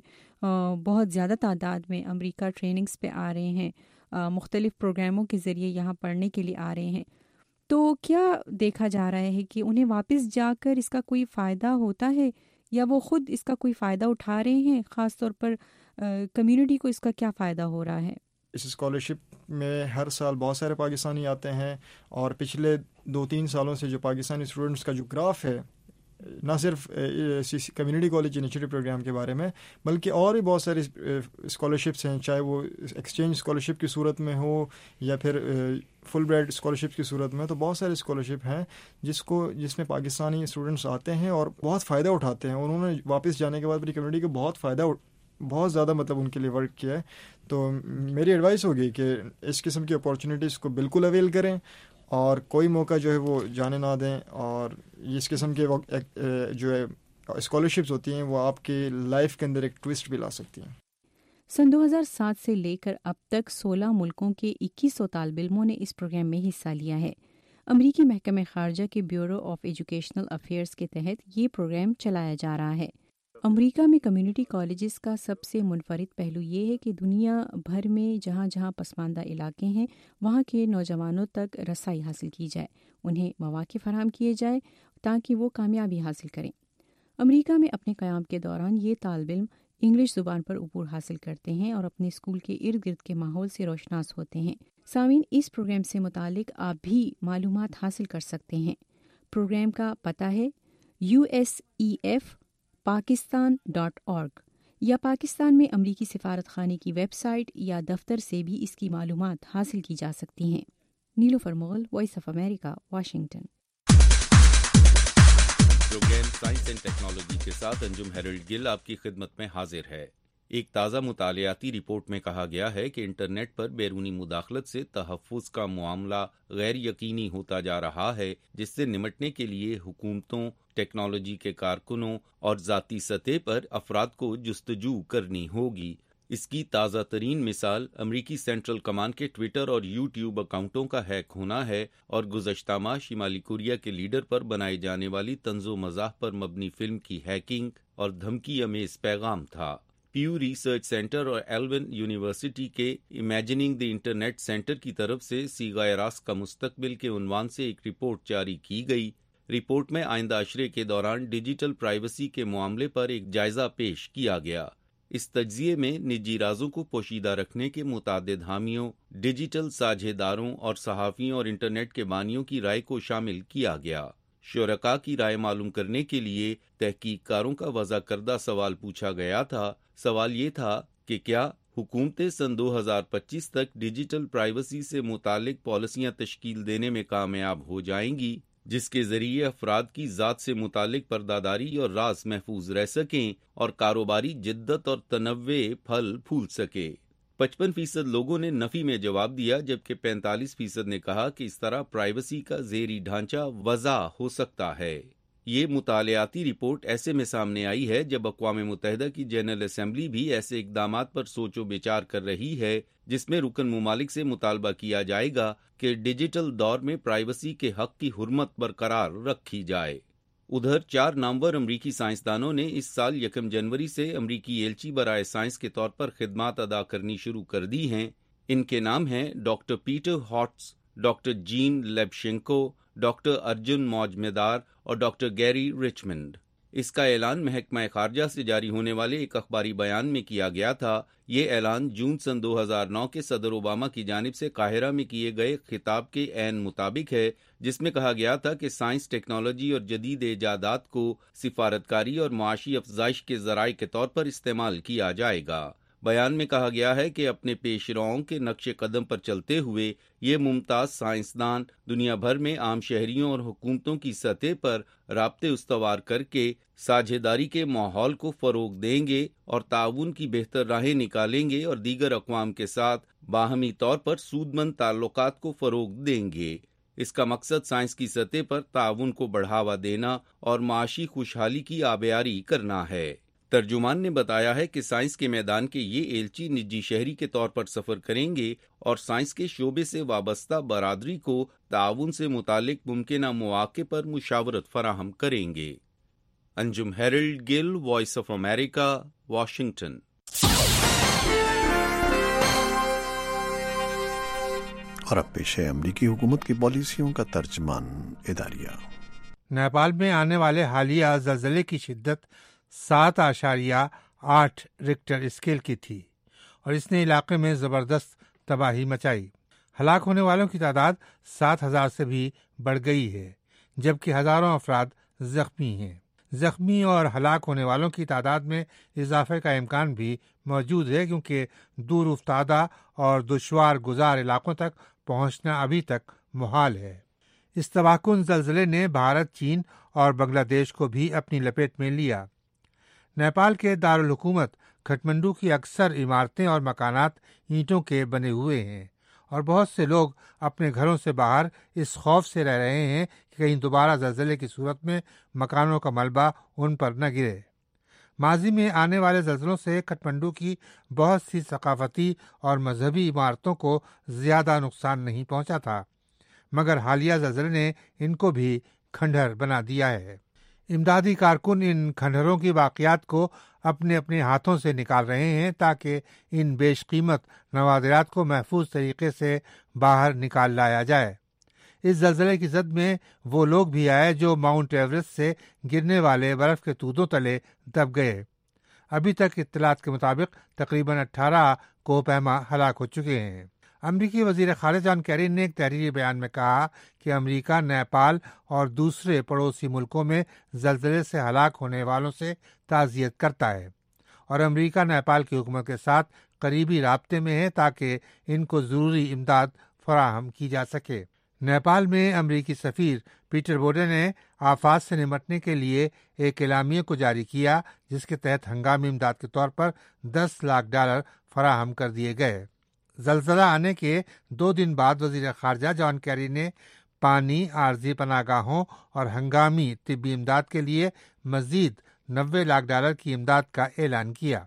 بہت زیادہ تعداد میں امریکہ ٹریننگز پہ آ رہے ہیں، مختلف پروگراموں کے ذریعے یہاں پڑھنے کے لیے آ رہے ہیں. تو کیا دیکھا جا رہا ہے کہ انہیں واپس جا کر اس کا کوئی فائدہ ہوتا ہے، یا وہ خود اس کا کوئی فائدہ اٹھا رہے ہیں؟ خاص طور پر کمیونٹی کو اس کا کیا فائدہ ہو رہا ہے؟ اس اسکالرشپ میں ہر سال بہت سارے پاکستانی آتے ہیں، اور پچھلے دو تین سالوں سے جو پاکستانی اسٹوڈنٹس کا جو گراف ہے، نہ صرف کمیونٹی کالج انیشیٹو پروگرام کے بارے میں بلکہ اور بھی بہت ساری اسکالرشپس ہیں، چاہے وہ ایکسچینج اسکالرشپ کی صورت میں ہو یا پھر فل بریڈ اسکالرشپ کی صورت میں. تو بہت سارے اسکالرشپ ہیں جس کو جس میں پاکستانی اسٹوڈنٹس آتے ہیں اور بہت فائدہ اٹھاتے ہیں. انہوں نے واپس جانے کے بعد اپنی کمیونٹی کو بہت فائدہ بہت زیادہ مطلب ان کے لیے ورک کیا ہے. تو میری ایڈوائس ہوگی کہ اس قسم کی اپارچونیٹیز کو بالکل اویل کریں، اور کوئی موقع جو ہے وہ جانے نہ دیں. اور اس قسم کے جو ہے اسکالرشپس ہوتی ہیں وہ آپ کی لائف کے اندر ایک ٹوسٹ بھی لا سکتی ہیں. سن دو ہزار سات سے لے کر اب تک سولہ ملکوں کے اکیس سو طالب علموں نے اس پروگرام میں حصہ لیا ہے. امریکی محکمہ خارجہ کے بیورو آف ایجوکیشنل افیئرز کے تحت یہ پروگرام چلایا جا رہا ہے. امریکہ میں کمیونٹی کالجز کا سب سے منفرد پہلو یہ ہے کہ دنیا بھر میں جہاں جہاں پسماندہ علاقے ہیں وہاں کے نوجوانوں تک رسائی حاصل کی جائے، انہیں مواقع فراہم کیے جائے تاکہ وہ کامیابی حاصل کریں. امریکہ میں اپنے قیام کے دوران یہ طالب علم انگلش زبان پر عبور حاصل کرتے ہیں اور اپنے اسکول کے ارد گرد کے ماحول سے روشناس ہوتے ہیں. سامعین، اس پروگرام سے متعلق آپ بھی معلومات حاصل کر سکتے ہیں. پروگرام کا پتہ ہے U S E F Pakistan dot org, یا پاکستان میں امریکی سفارت خانے کی ویب سائٹ یا دفتر سے بھی اس کی معلومات حاصل کی جا سکتی ہیں. Nilofar Mughal, Voice of America, Washington. Programme science and technology کے ساتھ انجم ہیرلڈ گل آپ کی خدمت میں حاضر ہے. ایک تازہ مطالعاتی رپورٹ میں کہا گیا ہے کہ انٹرنیٹ پر بیرونی مداخلت سے تحفظ کا معاملہ غیر یقینی ہوتا جا رہا ہے، جس سے نمٹنے کے لیے حکومتوں، ٹیکنالوجی کے کارکنوں اور ذاتی سطح پر افراد کو جستجو کرنی ہوگی. اس کی تازہ ترین مثال امریکی سینٹرل کمانڈ کے ٹویٹر اور یوٹیوب اکاؤنٹوں کا ہیک ہونا ہے، اور گزشتہ ماہ شمالی کوریا کے لیڈر پر بنائی جانے والی طنز و مزاح پر مبنی فلم کی ہیکنگ اور دھمکی امیز پیغام تھا. پیو ریسرچ سینٹر اور ایلون یونیورسٹی کے امیجننگ دی انٹرنیٹ سینٹر کی طرف سے سیغہ راست کا مستقبل کے عنوان سے ایک رپورٹ جاری کی گئی. رپورٹ میں آئندہ عشرے کے دوران ڈیجیٹل پرائیویسی کے معاملے پر ایک جائزہ پیش کیا گیا. اس تجزیے میں نجی رازوں کو پوشیدہ رکھنے کے متعدد حامیوں، ڈیجیٹل ساجھے داروں اور صحافیوں اور انٹرنیٹ کے بانیوں کی رائے کو شامل کیا گیا. شرکاء کی رائے معلوم کرنے کے لیے تحقیق کاروں کا وضع کردہ سوال پوچھا گیا تھا. سوال یہ تھا کہ کیا حکومتیں سن دو ہزار پچیس تک ڈیجیٹل پرائیویسی سے متعلق پالیسیاں تشکیل دینے میں کامیاب ہو جائیں گی جس کے ذریعے افراد کی ذات سے متعلق پرداداری اور راز محفوظ رہ سکیں اور کاروباری جدت اور تنوع پھل پھول سکے. پچپن فیصد لوگوں نے نفی میں جواب دیا، جبکہ پینتالیس فیصد نے کہا کہ اس طرح پرائیویسی کا ذیلی ڈھانچہ وضع ہو سکتا ہے. یہ مطالعاتی رپورٹ ایسے میں سامنے آئی ہے جب اقوام متحدہ کی جنرل اسمبلی بھی ایسے اقدامات پر سوچ و بچار کر رہی ہے جس میں رکن ممالک سے مطالبہ کیا جائے گا کہ ڈیجیٹل دور میں پرائیویسی کے حق کی حرمت برقرار رکھی جائے۔ ادھر چار نامور امریکی سائنسدانوں نے اس سال یکم جنوری سے امریکی ایلچی برائے سائنس کے طور پر خدمات ادا کرنی شروع کر دی ہیں۔ ان کے نام ہیں doctor Peter Hotez, doctor Jane Lubchenco, doctor Arjun Majumdar اور ڈاکٹر گیری رچمنڈ۔ اس کا اعلان محکمہ خارجہ سے جاری ہونے والے ایک اخباری بیان میں کیا گیا تھا۔ یہ اعلان جون سن دو ہزار نو کے صدر اوباما کی جانب سے قاہرہ میں کیے گئے خطاب کے عین مطابق ہے، جس میں کہا گیا تھا کہ سائنس، ٹیکنالوجی اور جدید ایجادات کو سفارتکاری اور معاشی افزائش کے ذرائع کے طور پر استعمال کیا جائے گا۔ بیان میں کہا گیا ہے کہ اپنے پیش روؤں کے نقش قدم پر چلتے ہوئے یہ ممتاز سائنسدان دنیا بھر میں عام شہریوں اور حکومتوں کی سطح پر رابطے استوار کر کے ساجھیداری کے ماحول کو فروغ دیں گے اور تعاون کی بہتر راہیں نکالیں گے اور دیگر اقوام کے ساتھ باہمی طور پر سودمند تعلقات کو فروغ دیں گے۔ اس کا مقصد سائنس کی سطح پر تعاون کو بڑھاوا دینا اور معاشی خوشحالی کی آبیاری کرنا ہے۔ ترجمان نے بتایا ہے کہ سائنس کے میدان کے یہ ایلچی نجی شہری کے طور پر سفر کریں گے اور سائنس کے شعبے سے وابستہ برادری کو تعاون سے متعلق ممکنہ مواقع پر مشاورت فراہم کریں گے۔ Anjum Harold Gill, Voice of America, Washington. اور اب پیش ہے امریکی حکومت کی پالیسیوں کا ترجمان اداریہ۔ نیپال میں آنے والے حالیہ زلزلے کی شدت سات اشاریہ آٹھ ریکٹر اسکیل کی تھی اور اس نے علاقے میں زبردست تباہی مچائی۔ ہلاک ہونے والوں کی تعداد سات ہزار سے بھی بڑھ گئی ہے، جبکہ ہزاروں افراد زخمی ہیں۔ زخمی اور ہلاک ہونے والوں کی تعداد میں اضافے کا امکان بھی موجود ہے، کیونکہ دور افتادہ اور دشوار گزار علاقوں تک پہنچنا ابھی تک محال ہے۔ اس تباہ کن زلزلے نے بھارت، چین اور بنگلہ دیش کو بھی اپنی لپیٹ میں لیا۔ نیپال کے دارالحکومت کھٹمنڈو کی اکثر عمارتیں اور مکانات اینٹوں کے بنے ہوئے ہیں اور بہت سے لوگ اپنے گھروں سے باہر اس خوف سے رہ رہے ہیں کہ کہیں دوبارہ زلزلے کی صورت میں مکانوں کا ملبہ ان پر نہ گرے۔ ماضی میں آنے والے زلزلوں سے کھٹمنڈو کی بہت سی ثقافتی اور مذہبی عمارتوں کو زیادہ نقصان نہیں پہنچا تھا، مگر حالیہ زلزلے نے ان کو بھی کھنڈر بنا دیا ہے۔ امدادی کارکن ان کھنڈروں کی باقیات کو اپنے اپنے ہاتھوں سے نکال رہے ہیں تاکہ ان بیش قیمت نوادرات کو محفوظ طریقے سے باہر نکال لایا جائے۔ اس زلزلے کی زد میں وہ لوگ بھی آئے جو ماؤنٹ ایورسٹ سے گرنے والے برف کے تودوں تلے دب گئے۔ ابھی تک اطلاعات کے مطابق تقریباً اٹھارہ کوہ پیما ہلاک ہو چکے ہیں۔ امریکی وزیر خارجہ جان کیری نے ایک تحریری بیان میں کہا کہ امریکہ نیپال اور دوسرے پڑوسی ملکوں میں زلزلے سے ہلاک ہونے والوں سے تعزیت کرتا ہے اور امریکہ نیپال کی حکومت کے ساتھ قریبی رابطے میں ہے تاکہ ان کو ضروری امداد فراہم کی جا سکے۔ نیپال میں امریکی سفیر پیٹر بوڈے نے آفات سے نمٹنے کے لیے ایک اعلامیہ کو جاری کیا، جس کے تحت ہنگامی امداد کے طور پر دس لاکھ ڈالر فراہم کر دیے گئے۔ زلزلہ آنے کے دو دن بعد وزیر خارجہ جان کیری نے پانی، عارضی پناہ گاہوں اور ہنگامی طبی امداد کے لیے مزید نوے لاکھ ڈالر کی امداد کا اعلان کیا۔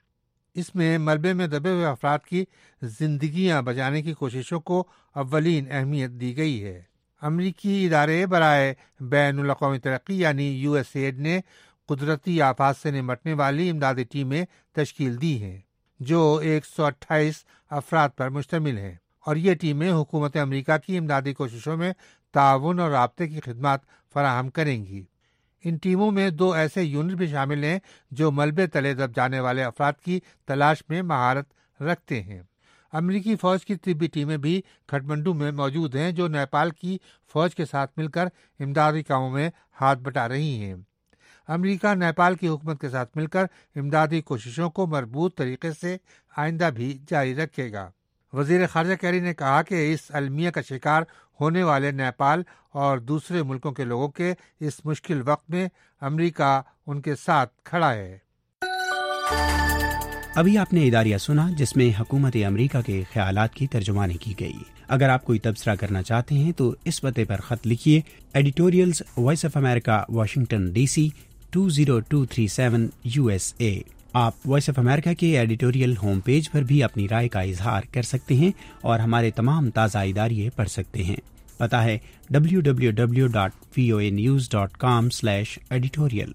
اس میں ملبے میں دبے ہوئے افراد کی زندگیاں بچانے کی کوششوں کو اولین اہمیت دی گئی ہے۔ امریکی ادارے برائے بین الاقوامی ترقی یعنی یو ایس ایڈ نے قدرتی آفات سے نمٹنے والی امدادی ٹیمیں تشکیل دی ہیں جو ایک سو اٹھائیس افراد پر مشتمل ہیں، اور یہ ٹیمیں حکومت امریکہ کی امدادی کوششوں میں تعاون اور رابطے کی خدمات فراہم کریں گی۔ ان ٹیموں میں دو ایسے یونٹ بھی شامل ہیں جو ملبے تلے دب جانے والے افراد کی تلاش میں مہارت رکھتے ہیں۔ امریکی فوج کی طبی ٹیمیں بھی کھٹمنڈو میں موجود ہیں جو نیپال کی فوج کے ساتھ مل کر امدادی کاموں میں ہاتھ بٹا رہی ہیں۔ امریکہ نیپال کی حکومت کے ساتھ مل کر امدادی کوششوں کو مربوط طریقے سے آئندہ بھی جاری رکھے گا۔ وزیر خارجہ کیری نے کہا کہ اس المیہ کا شکار ہونے والے نیپال اور دوسرے ملکوں کے لوگوں کے اس مشکل وقت میں امریکہ ان کے ساتھ کھڑا ہے۔ ابھی آپ نے اداریہ سنا جس میں حکومت امریکہ کے خیالات کی ترجمانی کی گئی. اگر آپ کوئی تبصرہ کرنا چاہتے ہیں تو اس پتے پر خط لکھیے. Editorials Voice of America Washington D C two zero two three seven U S A. آپ وائس آف امریکہ کے ایڈیٹوریل ہوم پیج پر بھی اپنی رائے کا اظہار کر سکتے ہیں اور ہمارے تمام تازہ اداریے پڑھ سکتے ہیں. پتہ ہے W W W dot V O A news dot com slash editorial.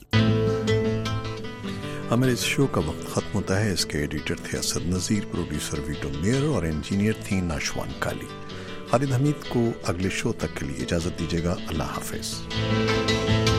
ہمارے اس شو کا وقت ختم ہوتا ہے. اس کے ایڈیٹر تھے Asad Nazir, producer Vito Mayer اور انجینئر تھیں ناشوان کالی. خالد حمید کو اگلے شو تک کے لیے اجازت دیجیے گا. اللہ حافظ.